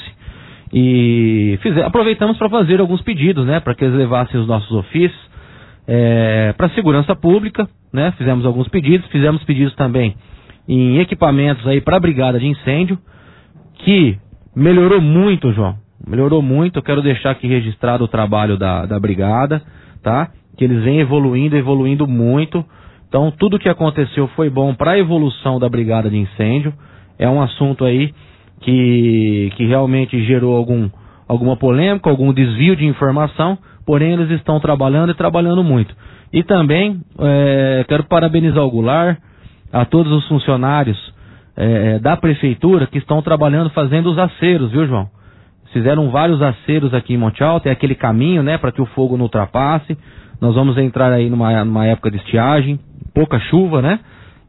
Speaker 19: e aproveitamos para fazer alguns pedidos, né? Para que eles levassem os nossos ofícios para a segurança pública, né? Fizemos alguns pedidos, fizemos pedidos também em equipamentos aí para a brigada de incêndio, que melhorou muito, João. Melhorou muito. Eu quero deixar aqui registrado o trabalho da brigada, tá? Que eles vêm evoluindo muito. Então, tudo que aconteceu foi bom para a evolução da brigada de incêndio. É um assunto aí que realmente gerou alguma polêmica, algum desvio de informação, porém eles estão trabalhando e trabalhando muito. E também quero parabenizar o Goulart, a todos os funcionários da prefeitura que estão trabalhando, fazendo os aceros, viu, João? Fizeram vários aceros aqui em Monte Alto, é aquele caminho, né, para que o fogo não ultrapasse. Nós vamos entrar aí numa época de estiagem, pouca chuva, né?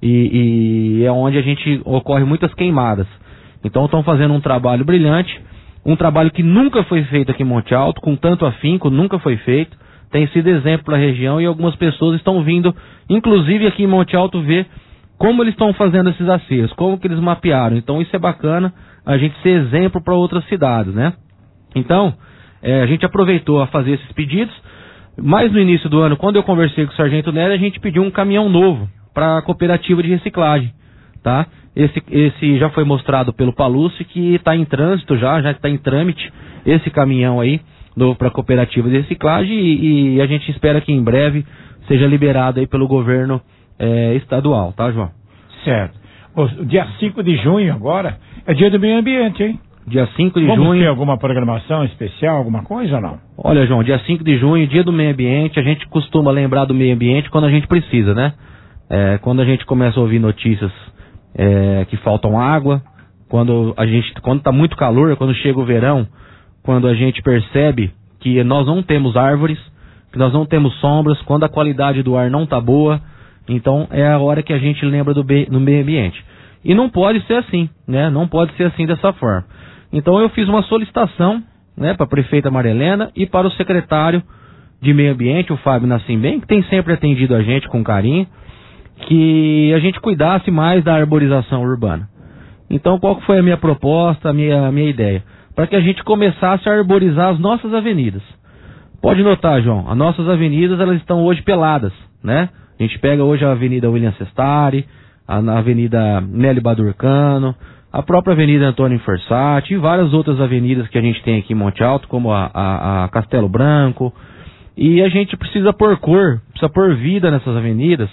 Speaker 19: E é onde a gente ocorre muitas queimadas. Então estão fazendo um trabalho brilhante, um trabalho que nunca foi feito aqui em Monte Alto, com tanto afinco, nunca foi feito. Tem sido exemplo para a região e algumas pessoas estão vindo, inclusive aqui em Monte Alto, ver como eles estão fazendo esses aceros, como que eles mapearam. Então isso é bacana, a gente ser exemplo para outras cidades, né? Então, a gente aproveitou a fazer esses pedidos. Mas no início do ano, quando eu conversei com o sargento Nery, a gente pediu um caminhão novo para a cooperativa de reciclagem, tá? Esse já foi mostrado pelo Palucci, que está em trânsito já está em trâmite esse caminhão aí novo para a cooperativa de reciclagem e a gente espera que em breve seja liberado aí pelo governo estadual, tá, João?
Speaker 3: Certo. O dia 5 de junho agora é dia do meio ambiente, hein?
Speaker 19: Dia 5 de junho...
Speaker 3: Vamos ter alguma programação especial, alguma coisa ou não?
Speaker 19: Olha, João, dia 5 de junho, dia do meio ambiente, a gente costuma lembrar do meio ambiente quando a gente precisa, né? Quando a gente começa a ouvir notícias que faltam água, quando tá muito calor, quando chega o verão, quando a gente percebe que nós não temos árvores, que nós não temos sombras, quando a qualidade do ar não está boa, então é a hora que a gente lembra do meio ambiente. E não pode ser assim, né? Não pode ser assim dessa forma. Então eu fiz uma solicitação, né, para a prefeita Maria Helena e para o secretário de Meio Ambiente, o Fábio Nascimento, que tem sempre atendido a gente com carinho, que a gente cuidasse mais da arborização urbana. Então qual que foi a minha proposta, a minha ideia? Para que a gente começasse a arborizar as nossas avenidas. Pode notar, João, as nossas avenidas elas estão hoje peladas, né? A gente pega hoje a Avenida William Sestari, a Avenida Nélio Badurcano, a própria Avenida Antônio Fersati e várias outras avenidas que a gente tem aqui em Monte Alto, como a Castelo Branco. E a gente precisa pôr cor, precisa pôr vida nessas avenidas.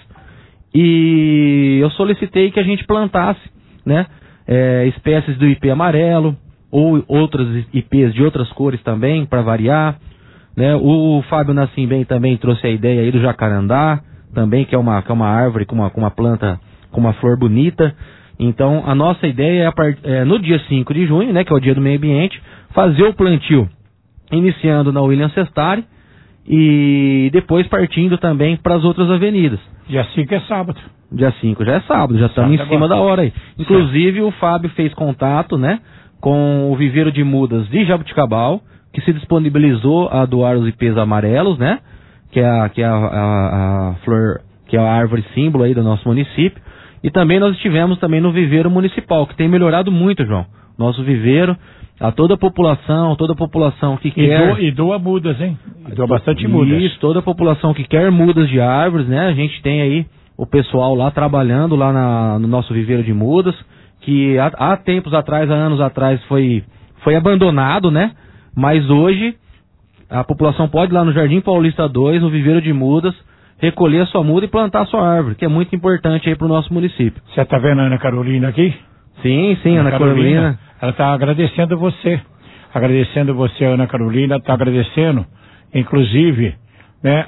Speaker 19: E eu solicitei que a gente plantasse, né, espécies do ipê amarelo ou outras ipês de outras cores também, para variar. Né? O Fábio Nascimento também trouxe a ideia aí do jacarandá, também, que é uma árvore com uma planta, com uma flor bonita. Então, a nossa ideia é no dia 5 de junho, né, que é o dia do meio ambiente, fazer o plantio, iniciando na William Sestari e depois partindo também para as outras avenidas.
Speaker 3: Dia 5 é sábado.
Speaker 19: Dia 5 já é sábado, já estamos em cima da hora aí. Inclusive, o Fábio fez contato, né, com o Viveiro de Mudas de Jabuticabal, que se disponibilizou a doar os ipês amarelos, né, que é a flor, que é a árvore símbolo aí do nosso município. E também nós estivemos também no viveiro municipal, que tem melhorado muito, João. Nosso viveiro, a toda a população que quer...
Speaker 3: E doa mudas, hein? Doa bastante mudas.
Speaker 19: Isso, toda a população que quer mudas de árvores, né? A gente tem aí o pessoal lá trabalhando lá no nosso viveiro de mudas, que há tempos atrás, há anos atrás, foi abandonado, né? Mas hoje a população pode ir lá no Jardim Paulista 2, no viveiro de mudas, recolher a sua muda e plantar a sua árvore, que é muito importante aí para o nosso município.
Speaker 3: Você está vendo a Ana Carolina aqui?
Speaker 19: Sim, Ana Carolina.
Speaker 3: Ela está agradecendo você. Agradecendo você, Ana Carolina, está agradecendo, inclusive, né,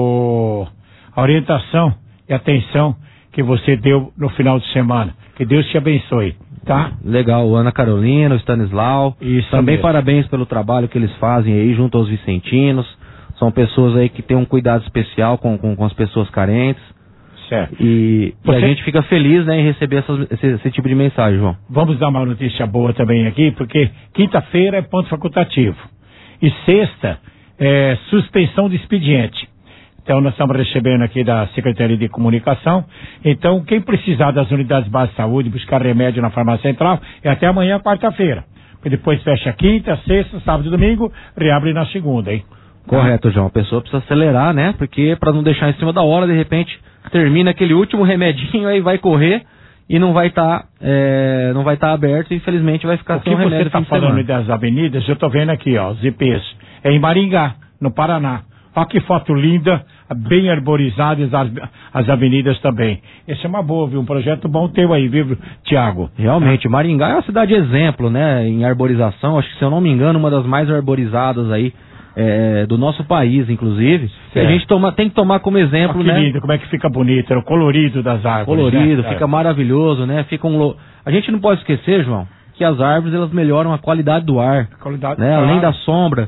Speaker 3: a orientação e atenção que você deu no final de semana. Que Deus te abençoe, tá?
Speaker 19: Legal, Ana Carolina, o Stanislau.
Speaker 3: Isso
Speaker 19: também
Speaker 3: mesmo.
Speaker 19: Parabéns pelo trabalho que eles fazem aí junto aos vicentinos. São pessoas aí que têm um cuidado especial com as pessoas carentes.
Speaker 3: Certo.
Speaker 19: E a gente fica feliz, né, em receber esse tipo de mensagem, João.
Speaker 3: Vamos dar uma notícia boa também aqui, porque quinta-feira é ponto facultativo. E sexta é suspensão de expediente. Então nós estamos recebendo aqui da Secretaria de Comunicação. Então quem precisar das unidades básicas de saúde, buscar remédio na farmácia central, é até amanhã, quarta-feira. E depois fecha quinta, sexta, sábado e domingo, reabre na segunda, hein?
Speaker 19: Correto, João. A pessoa precisa acelerar, né? Porque para não deixar em cima da hora, de repente termina aquele último remedinho, aí vai correr e não vai estar aberto e infelizmente vai ficar sem o remédio.
Speaker 3: O que você está falando das avenidas, eu estou vendo aqui, ó, os IPs. É em Maringá, no Paraná. Olha que foto linda, bem arborizadas as avenidas também. Essa é uma boa, viu? Um projeto bom teu aí, viu, Tiago?
Speaker 19: Realmente, Maringá é uma cidade exemplo, né? Em arborização, acho que, se eu não me engano, uma das mais arborizadas aí do nosso país, inclusive. A gente tem que tomar como exemplo,
Speaker 3: que
Speaker 19: né?
Speaker 3: lindo, como é que fica bonito, o colorido das árvores.
Speaker 19: Colorido,
Speaker 3: né?
Speaker 19: Fica maravilhoso, né? A gente não pode esquecer, João, que as árvores elas melhoram a qualidade do ar, né? Além da sombra,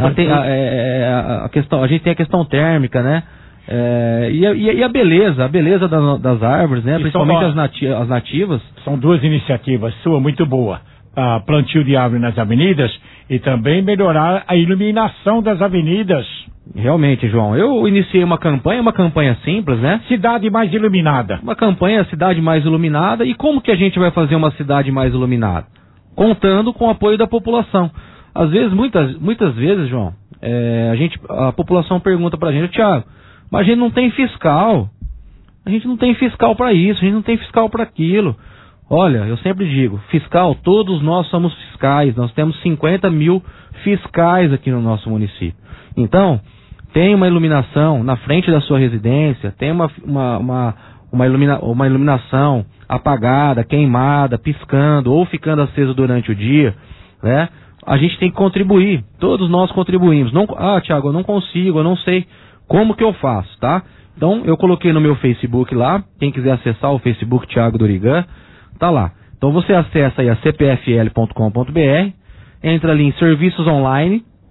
Speaker 19: a gente tem a questão térmica, né? E a beleza das árvores, né? Principalmente as nativas.
Speaker 3: São duas iniciativas suas muito boas. Plantio de árvore nas avenidas e também melhorar a iluminação das avenidas.
Speaker 19: Realmente, João, eu iniciei uma campanha simples, né?
Speaker 3: Cidade mais iluminada.
Speaker 19: Uma campanha Cidade Mais Iluminada. E como que a gente vai fazer uma cidade mais iluminada? Contando com o apoio da população. Às vezes, muitas vezes, João, a população pergunta pra gente: Tiago, mas a gente não tem fiscal. A gente não tem fiscal para isso, a gente não tem fiscal para aquilo. Olha, eu sempre digo, fiscal, todos nós somos fiscais. Nós temos 50 mil fiscais aqui no nosso município. Então, tem uma iluminação na frente da sua residência, tem uma iluminação apagada, queimada, piscando ou ficando acesa durante o dia, né? A gente tem que contribuir, todos nós contribuímos. Tiago, eu não consigo, eu não sei como que eu faço, tá? Então, eu coloquei no meu Facebook lá, quem quiser acessar o Facebook Tiago Dorigan, tá lá. Então você acessa aí a cpfl.com.br, entra ali em serviços online,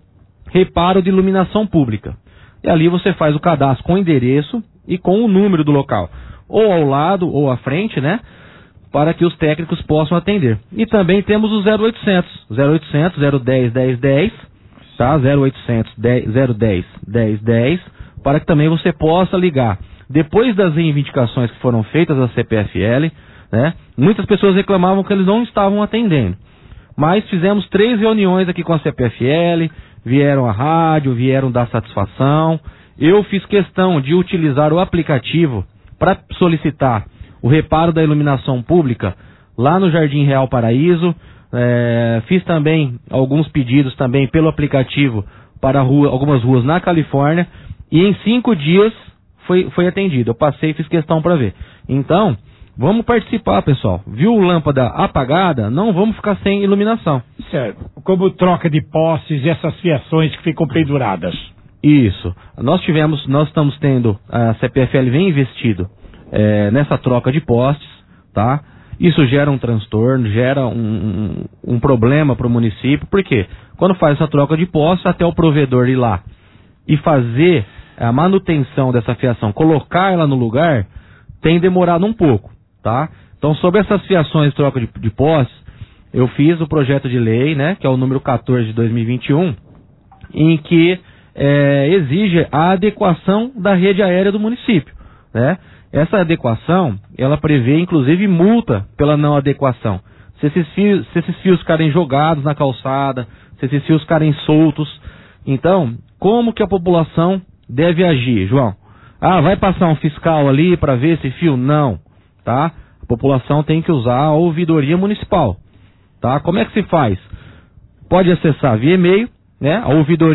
Speaker 19: reparo de iluminação pública. E ali você faz o cadastro com o endereço e com o número do local, ou ao lado ou à frente, né? Para que os técnicos possam atender. E também temos o 0800 010 1010, tá? 0800 010 1010, para que também você possa ligar. Depois das reivindicações que foram feitas à CPFL, né? Muitas pessoas reclamavam que eles não estavam atendendo. Mas fizemos 3 reuniões aqui com a CPFL, vieram à rádio, vieram dar satisfação. Eu fiz questão de utilizar o aplicativo para solicitar o reparo da iluminação pública lá no Jardim Real Paraíso. Fiz também alguns pedidos também pelo aplicativo para algumas ruas na Califórnia. E em 5 dias foi atendido. Eu passei e fiz questão para ver. Então, vamos participar, pessoal. Viu lâmpada apagada? Não vamos ficar sem iluminação.
Speaker 3: Certo. Como troca de postes e essas fiações que ficam penduradas.
Speaker 19: Isso. Nós estamos tendo, a CPFL vem investido nessa troca de postes, tá? Isso gera um transtorno, gera um problema para o município. Por quê? Quando faz essa troca de postes, até o provedor ir lá e fazer a manutenção dessa fiação, colocar ela no lugar, tem demorado um pouco, tá? Então, sobre essas fiações de troca de postes, eu fiz o projeto de lei, né, que é o número 14 de 2021, em que exige a adequação da rede aérea do município, né? Essa adequação, ela prevê, inclusive, multa pela não adequação. Se esses fios ficarem jogados na calçada, se esses fios ficarem soltos. Então, como que a população deve agir, João? Vai passar um fiscal ali para ver esse fio? Não, tá? A população tem que usar a ouvidoria municipal, tá? Como é que se faz? Pode acessar via e-mail, né? A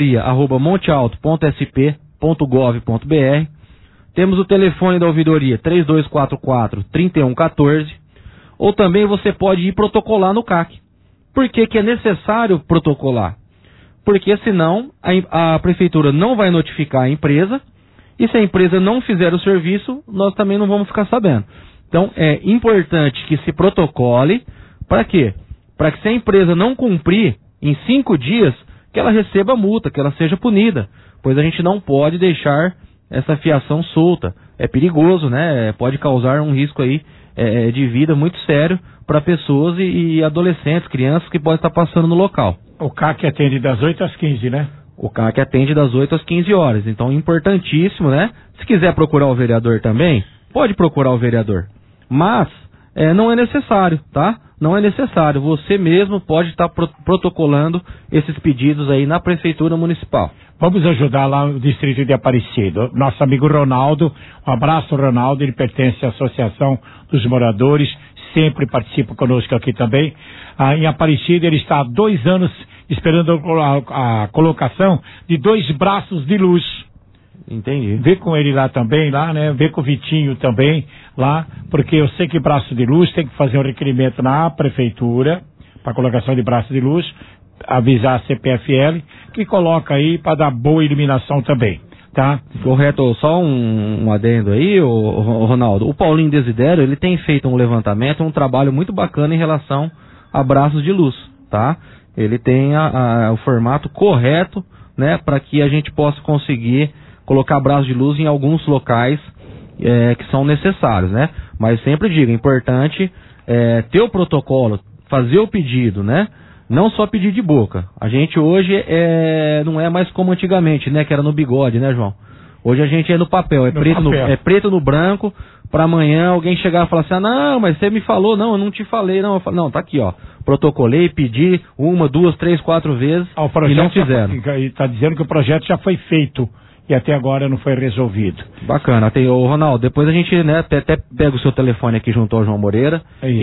Speaker 19: ouvidoria@montealto.sp.gov.br. Temos o telefone da ouvidoria 3244-3114. Ou também você pode ir protocolar no CAC. Por que que é necessário protocolar? Porque senão a prefeitura não vai notificar a empresa, e se a empresa não fizer o serviço, nós também não vamos ficar sabendo. Então é importante que se protocole. Para quê? Para que se a empresa não cumprir em 5 dias, que ela receba multa, que ela seja punida, pois a gente não pode deixar essa fiação solta. É perigoso, né? Pode causar um risco aí de vida muito sério para pessoas e adolescentes, crianças que podem estar passando no local.
Speaker 3: O CAC atende das 8 às 15, né?
Speaker 19: O CAC atende das 8 às 15 horas. Então, importantíssimo, né? Se quiser procurar o vereador também, pode procurar o vereador. Mas não é necessário, tá? Não é necessário. Você mesmo pode estar protocolando esses pedidos aí na Prefeitura Municipal.
Speaker 3: Vamos ajudar lá no distrito de Aparecido. Nosso amigo Ronaldo, um abraço, Ronaldo. Ele pertence à Associação dos Moradores, sempre participa conosco aqui também. Em Aparecida, ele está há 2 anos esperando a colocação de 2 braços de luz.
Speaker 19: Entendi.
Speaker 3: Vê com ele lá também, né? Vê com o Vitinho também lá, porque eu sei que braço de luz tem que fazer um requerimento na prefeitura para colocação de braço de luz, avisar a CPFL, que coloca aí para dar boa iluminação também, tá?
Speaker 19: Correto, só um adendo aí, Ronaldo. O Paulinho Desidério, ele tem feito um levantamento, um trabalho muito bacana em relação a braços de luz, tá? Ele tem o formato correto, né, para que a gente possa conseguir colocar braços de luz em alguns locais que são necessários, né? Mas sempre digo, é importante ter o protocolo, fazer o pedido, né? Não só pedir de boca. A gente hoje não é mais como antigamente, né? Que era no bigode, né, João? Hoje a gente é no papel, é preto no branco, para amanhã alguém chegar e falar assim, não, mas você me falou, não, eu não te falei, não. Não, tá aqui, ó. Protocolei, pedi 1, 2, 3, 4 vezes e não fizeram.
Speaker 3: Está dizendo que o projeto já foi feito e até agora não foi resolvido.
Speaker 19: Bacana. Ô, Ronaldo, depois a gente, né, até pega o seu telefone aqui junto ao João Moreira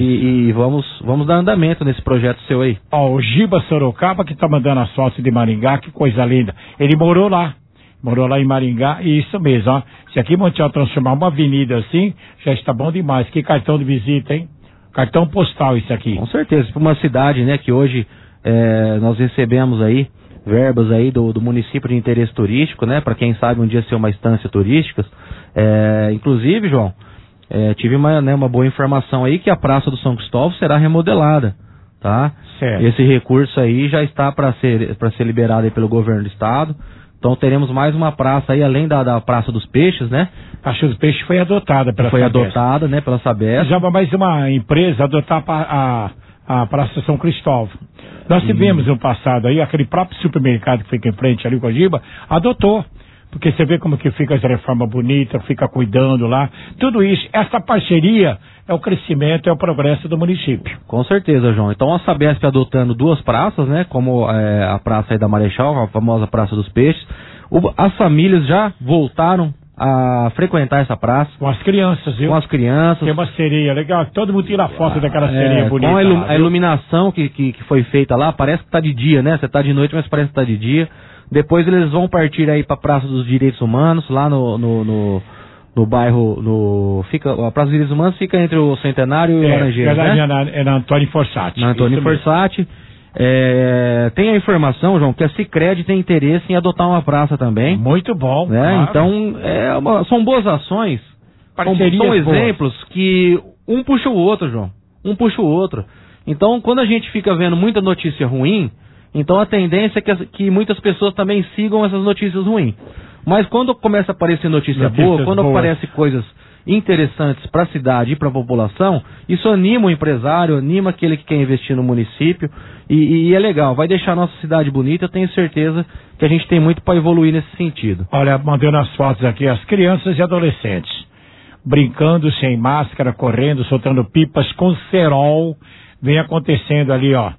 Speaker 19: e vamos dar andamento nesse projeto seu aí.
Speaker 3: Ó, o Giba Sorocaba que tá mandando as fotos de Maringá, que coisa linda. Ele morou lá em Maringá, e isso mesmo, ó. Se aqui Monte Alto transformar uma avenida assim, já está bom demais. Que cartão de visita, hein? Cartão postal isso aqui.
Speaker 19: Com certeza, para uma cidade, né, que hoje nós recebemos aí verbas aí do município de interesse turístico, né, para quem sabe um dia ser uma instância turística. Inclusive, João, tive uma boa informação aí que a Praça do São Cristóvão será remodelada, tá?
Speaker 3: Certo.
Speaker 19: Esse recurso aí já está para ser liberado aí pelo governo do estado. Então teremos mais uma praça aí, além da Praça dos Peixes, né?
Speaker 3: A Praça dos Peixes foi adotada pela Sabesp.
Speaker 19: Foi adotada, né, pela Sabesp.
Speaker 3: Já vai mais uma empresa adotar a Praça São Cristóvão. Nós tivemos no passado aí, aquele próprio supermercado que fica em frente ali com a Giba, adotou. Porque você vê como que fica as reformas bonitas, fica cuidando lá. Tudo isso, essa parceria é o crescimento, é o progresso do município.
Speaker 19: Com certeza, João. Então a Sabesp adotando duas praças, né? Como a praça aí da Marechal, a famosa Praça dos Peixes. As famílias já voltaram a frequentar essa praça.
Speaker 3: Com as crianças, viu?
Speaker 19: Com as crianças.
Speaker 3: Tem uma sereia legal, todo mundo tira foto daquela sereia bonita.
Speaker 19: Com
Speaker 3: lá,
Speaker 19: a iluminação que foi feita lá, parece que tá de dia, né? Você tá de noite, mas parece que tá de dia. Depois eles vão partir aí para a Praça dos Direitos Humanos, lá no bairro, a Praça dos Direitos Humanos fica entre o Centenário e o Laranjeiras, né?
Speaker 3: É na Antônio Forsatti.
Speaker 19: Na Antônio Forsatti. Tem a informação, João, que a Sicredi tem interesse em adotar uma praça também.
Speaker 3: Muito bom.
Speaker 19: Né?
Speaker 3: Claro.
Speaker 19: Então, são boas ações. São exemplos que um puxa o outro, João. Um puxa o outro. Então, quando a gente fica vendo muita notícia ruim, então a tendência é que muitas pessoas também sigam essas notícias ruins. Mas quando começa a aparecer notícia boa, quando aparecem coisas interessantes para a cidade e para a população, isso anima o empresário, anima aquele que quer investir no município e é legal, vai deixar a nossa cidade bonita. Eu tenho certeza que a gente tem muito para evoluir nesse sentido.
Speaker 3: Olha, mandei nas fotos aqui as crianças e adolescentes brincando sem máscara, correndo, soltando pipas com cerol, vem acontecendo ali, ó,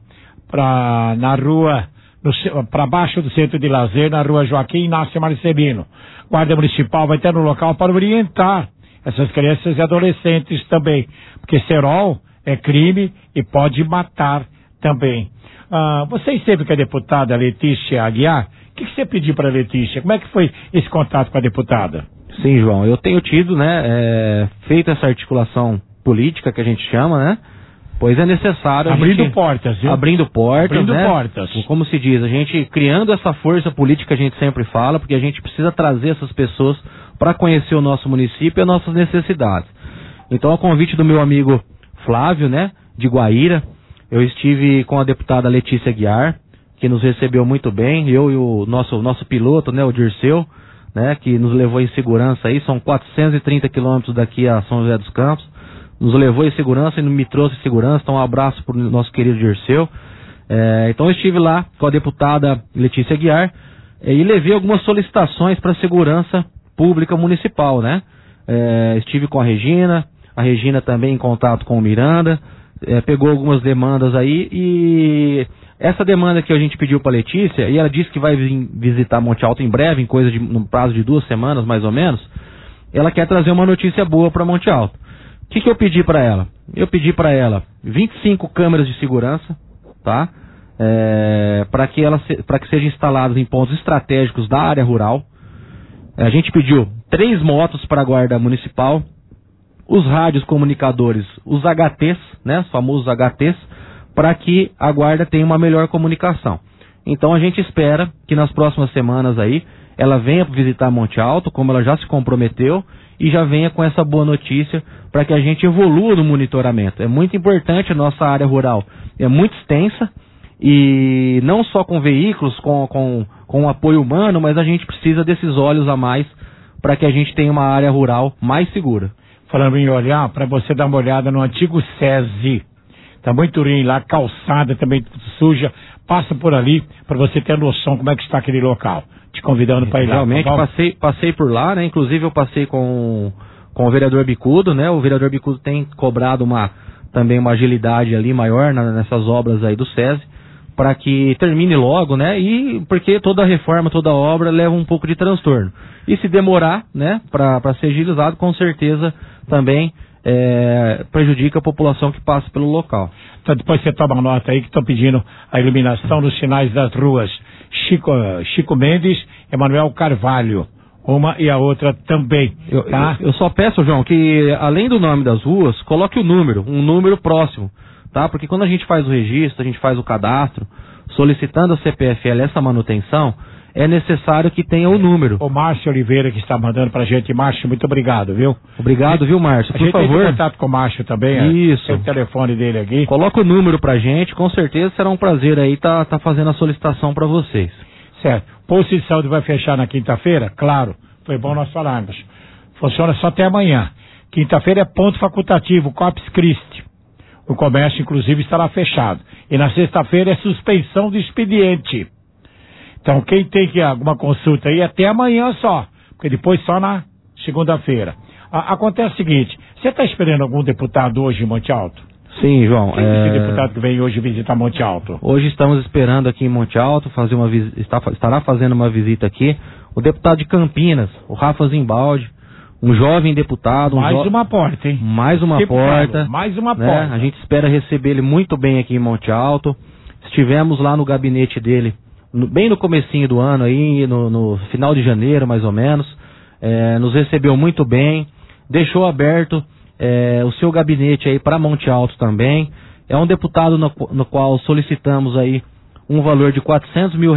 Speaker 3: na rua, para baixo do centro de lazer, na rua Joaquim Inácio Marcelino. Guarda Municipal vai ter no local para orientar essas crianças e adolescentes também, porque cerol é crime e pode matar também. Você esteve com a deputada Letícia Aguiar. O que você pediu para a Letícia? Como é que foi esse contato com a deputada?
Speaker 19: Sim, João, eu tenho tido, né, feito essa articulação política que a gente chama, né? Pois é necessário...
Speaker 3: Abrindo portas, viu?
Speaker 19: Abrindo portas, né?
Speaker 3: Portas.
Speaker 19: Como se diz, a gente criando essa força política, a gente sempre fala, porque a gente precisa trazer essas pessoas para conhecer o nosso município e as nossas necessidades. Então, a convite do meu amigo Flávio, né, de Guaíra, eu estive com a deputada Letícia Aguiar, que nos recebeu muito bem, eu e o nosso piloto, né, o Dirceu, né, que nos levou em segurança aí, são 430 quilômetros daqui a São José dos Campos. Nos levou em segurança e me trouxe em segurança, então um abraço para o nosso querido Dirceu. Então eu estive lá com a deputada Letícia Aguiar e levei algumas solicitações para a segurança pública municipal, né? Estive com a Regina também em contato com o Miranda, pegou algumas demandas aí e essa demanda que a gente pediu para a Letícia, e ela disse que vai visitar Monte Alto em breve, no prazo de 2 semanas mais ou menos, ela quer trazer uma notícia boa para Monte Alto. O que eu pedi para ela? Eu pedi para ela 25 câmeras de segurança, tá? Para que sejam instaladas em pontos estratégicos da área rural. A gente pediu 3 motos para a guarda municipal, os rádios comunicadores, os HTs, né? Os famosos HTs, para que a guarda tenha uma melhor comunicação. Então a gente espera que nas próximas semanas aí ela venha visitar Monte Alto, como ela já se comprometeu, e já venha com essa boa notícia para que a gente evolua no monitoramento. É muito importante, a nossa área rural é muito extensa, e não só com veículos, com apoio humano, mas a gente precisa desses olhos a mais para que a gente tenha uma área rural mais segura.
Speaker 3: Falando em olhar, para você dar uma olhada no antigo SESI, tá muito ruim lá, calçada também suja, passa por ali para você ter noção como é que está aquele local. Te convidando para ir lá.
Speaker 19: Realmente, passei por lá, né? Inclusive eu passei com o vereador Bicudo, né? O vereador Bicudo tem cobrado também uma agilidade ali maior nessas obras aí do SESI, para que termine logo, né? E porque toda reforma, toda obra leva um pouco de transtorno. E se demorar, né? Para ser agilizado, com certeza também prejudica a população que passa pelo local.
Speaker 3: Então depois você toma nota aí que estão pedindo a iluminação nos sinais das ruas Chico Mendes, Emanuel Carvalho, uma e a outra também, tá?
Speaker 19: Eu só peço, João, que além do nome das ruas, coloque um número próximo, tá? Porque quando a gente faz o registro, a gente faz o cadastro, solicitando a CPFL essa manutenção, é necessário que tenha o número.
Speaker 3: O Márcio Oliveira que está mandando pra gente. Márcio, muito obrigado, viu?
Speaker 19: Obrigado, viu, Márcio? Por favor.
Speaker 3: Tem contato com o Márcio também.
Speaker 19: Isso.
Speaker 3: Tem o telefone dele aqui.
Speaker 19: Coloca o número pra gente, com certeza será um prazer aí tá fazendo a solicitação pra vocês.
Speaker 3: Certo. O posto de saúde vai fechar na quinta-feira? Claro. Foi bom nós falarmos. Funciona só até amanhã. Quinta-feira é ponto facultativo, Corpus Christi. O comércio, inclusive, estará fechado. E na sexta-feira é suspensão do expediente. Então, quem tem que alguma consulta aí, até amanhã só. Porque depois só na segunda-feira. Acontece o seguinte, você está esperando algum deputado hoje em Monte Alto?
Speaker 19: Sim, João.
Speaker 3: Quem é esse deputado que vem hoje visitar Monte Alto?
Speaker 19: Hoje estamos esperando aqui em Monte Alto, estará fazendo uma visita aqui, o deputado de Campinas, o Rafa Zimbaldi, um jovem deputado.
Speaker 3: Mais uma porta, hein?
Speaker 19: Mais uma porta.
Speaker 3: Mais uma
Speaker 19: né?
Speaker 3: porta.
Speaker 19: A gente espera receber ele muito bem aqui em Monte Alto. Estivemos lá no gabinete dele, bem no comecinho do ano aí, no final de janeiro mais ou menos, nos recebeu muito bem, deixou aberto o seu gabinete aí para Monte Alto também. É um deputado no qual solicitamos aí um valor de R$400 mil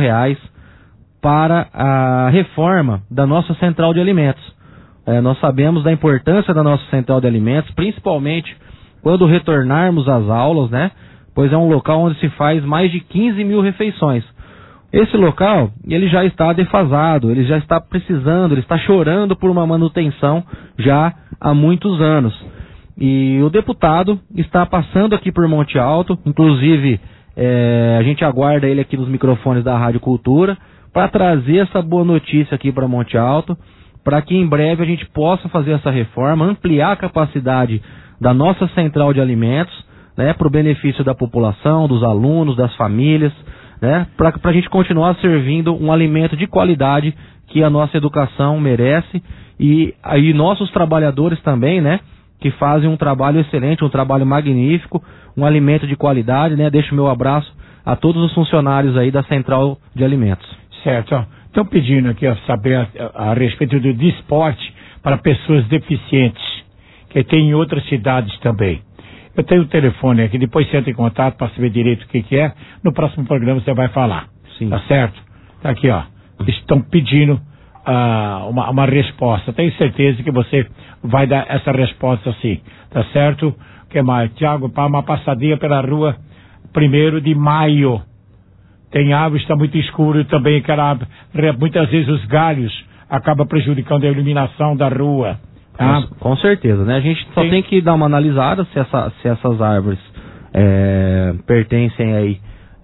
Speaker 19: para a reforma da nossa central de alimentos. Nós sabemos da importância da nossa central de alimentos, principalmente quando retornarmos às aulas, né? Pois é um local onde se faz mais de 15 mil refeições. Esse local, ele já está defasado, ele já está precisando, ele está chorando por uma manutenção já há muitos anos. E o deputado está passando aqui por Monte Alto, inclusive a gente aguarda ele aqui nos microfones da Rádio Cultura para trazer essa boa notícia aqui para Monte Alto, para que em breve a gente possa fazer essa reforma, ampliar a capacidade da nossa central de alimentos, né, para o benefício da população, dos alunos, das famílias, né, para a gente continuar servindo um alimento de qualidade que a nossa educação merece e aí nossos trabalhadores também, né, que fazem um trabalho excelente, um trabalho magnífico, um alimento de qualidade, né. Deixo o meu abraço a todos os funcionários aí da central de alimentos.
Speaker 3: Certo, ó. Estão pedindo aqui a saber a respeito do desporte para pessoas deficientes, que tem em outras cidades também. Eu tenho o telefone aqui, depois você entra em contato para saber direito o que é. No próximo programa você vai falar.
Speaker 19: Sim.
Speaker 3: Tá certo? Tá aqui, ó. Estão pedindo uma resposta. Tenho certeza que você vai dar essa resposta sim. Tá certo? O que mais? Tiago, para uma passadinha pela rua 1º de Maio. Tem árvore, está muito escuro também, muitas vezes os galhos acabam prejudicando a iluminação da rua. Tá?
Speaker 19: Com certeza, né? A gente só tem que dar uma analisada se essas árvores pertencem aí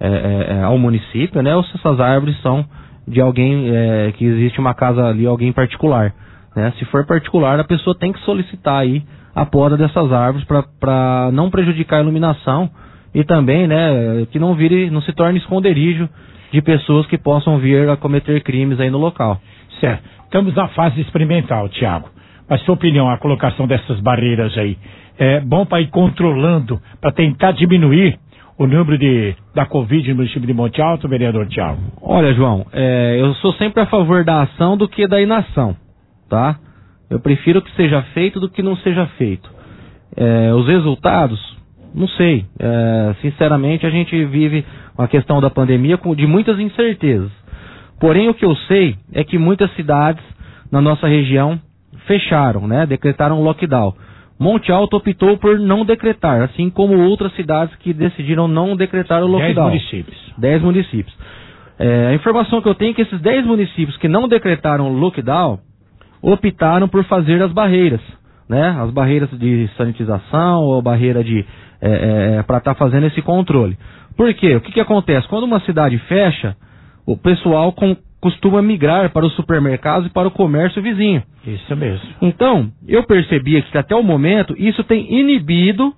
Speaker 19: ao município, né? Ou se essas árvores são de alguém, que existe uma casa ali, alguém particular, né? Se for particular, a pessoa tem que solicitar aí a poda dessas árvores para não prejudicar a iluminação e também, né, que não se torne esconderijo de pessoas que possam vir a cometer crimes aí no local.
Speaker 3: Certo. Estamos na fase experimental, Tiago. Mas sua opinião, a colocação dessas barreiras aí, é bom para ir controlando, para tentar diminuir o número da Covid no município de Monte Alto, vereador Tiago?
Speaker 19: Olha, João, eu sou sempre a favor da ação do que da inação, tá? Eu prefiro que seja feito do que não seja feito. Os resultados, não sei. Sinceramente, a gente vive uma questão da pandemia de muitas incertezas. Porém, o que eu sei é que muitas cidades na nossa região fecharam, né? Decretaram lockdown. Monte Alto optou por não decretar, assim como outras cidades que decidiram não decretar o lockdown. 10 municípios. A informação que eu tenho é que esses 10 municípios que não decretaram o lockdown optaram por fazer as barreiras, né? As barreiras de sanitização ou barreira para estar fazendo esse controle. Por quê? O que acontece? Quando uma cidade fecha, o pessoal costuma migrar para os supermercados e para o comércio vizinho.
Speaker 3: Isso mesmo.
Speaker 19: Então, eu percebi que até o momento isso tem inibido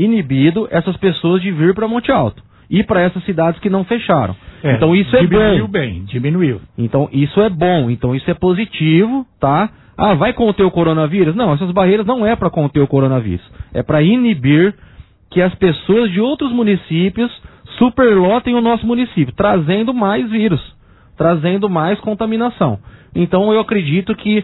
Speaker 19: essas pessoas de vir para Monte Alto e para essas cidades que não fecharam. Então isso é bom.
Speaker 3: Diminuiu.
Speaker 19: Então isso é bom, então isso é positivo, tá? Vai conter o coronavírus? Não, essas barreiras não é para conter o coronavírus. É para inibir que as pessoas de outros municípios superlotem o nosso município, trazendo mais vírus, trazendo mais contaminação. Então eu acredito que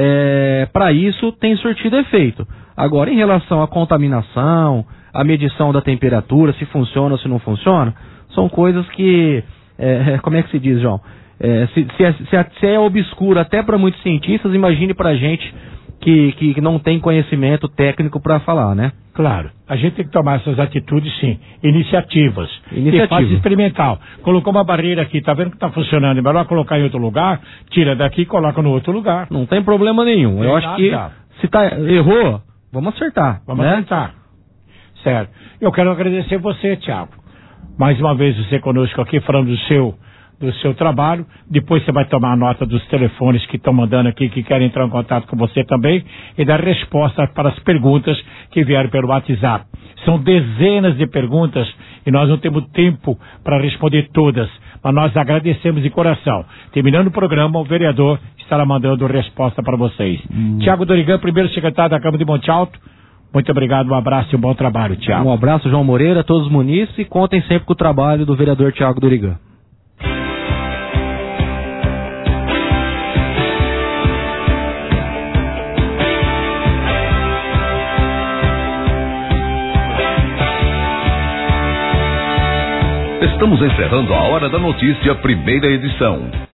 Speaker 19: para isso tem surtido efeito. Agora, em relação à contaminação, a medição da temperatura, se funciona ou se não funciona, são coisas que como é que se diz, João? Se é obscuro até para muitos cientistas, imagine para a gente que não tem conhecimento técnico para falar, né?
Speaker 3: Claro, a gente tem que tomar essas atitudes, sim, iniciativas. E fase experimental. Colocou uma barreira aqui, tá vendo que tá funcionando, é melhor colocar em outro lugar, tira daqui e coloca no outro lugar.
Speaker 19: Não tem problema nenhum. Eu acho que se errou, vamos acertar.
Speaker 3: Vamos acertar. Certo. Eu quero agradecer você, Tiago. Mais uma vez você conosco aqui, falando do seu trabalho. Depois você vai tomar nota dos telefones que estão mandando aqui, que querem entrar em contato com você também, e dar resposta para as perguntas que vieram pelo WhatsApp. São dezenas de perguntas e nós não temos tempo para responder todas, mas nós agradecemos de coração. Terminando o programa, o vereador estará mandando resposta para vocês. Tiago Dorigan, primeiro secretário da Câmara de Monte Alto, muito obrigado, um abraço e um bom trabalho, Tiago.
Speaker 19: Um abraço, João Moreira, todos os munícipes, e contem sempre com o trabalho do vereador Tiago Dorigan.
Speaker 1: Estamos encerrando a Hora da Notícia, primeira edição.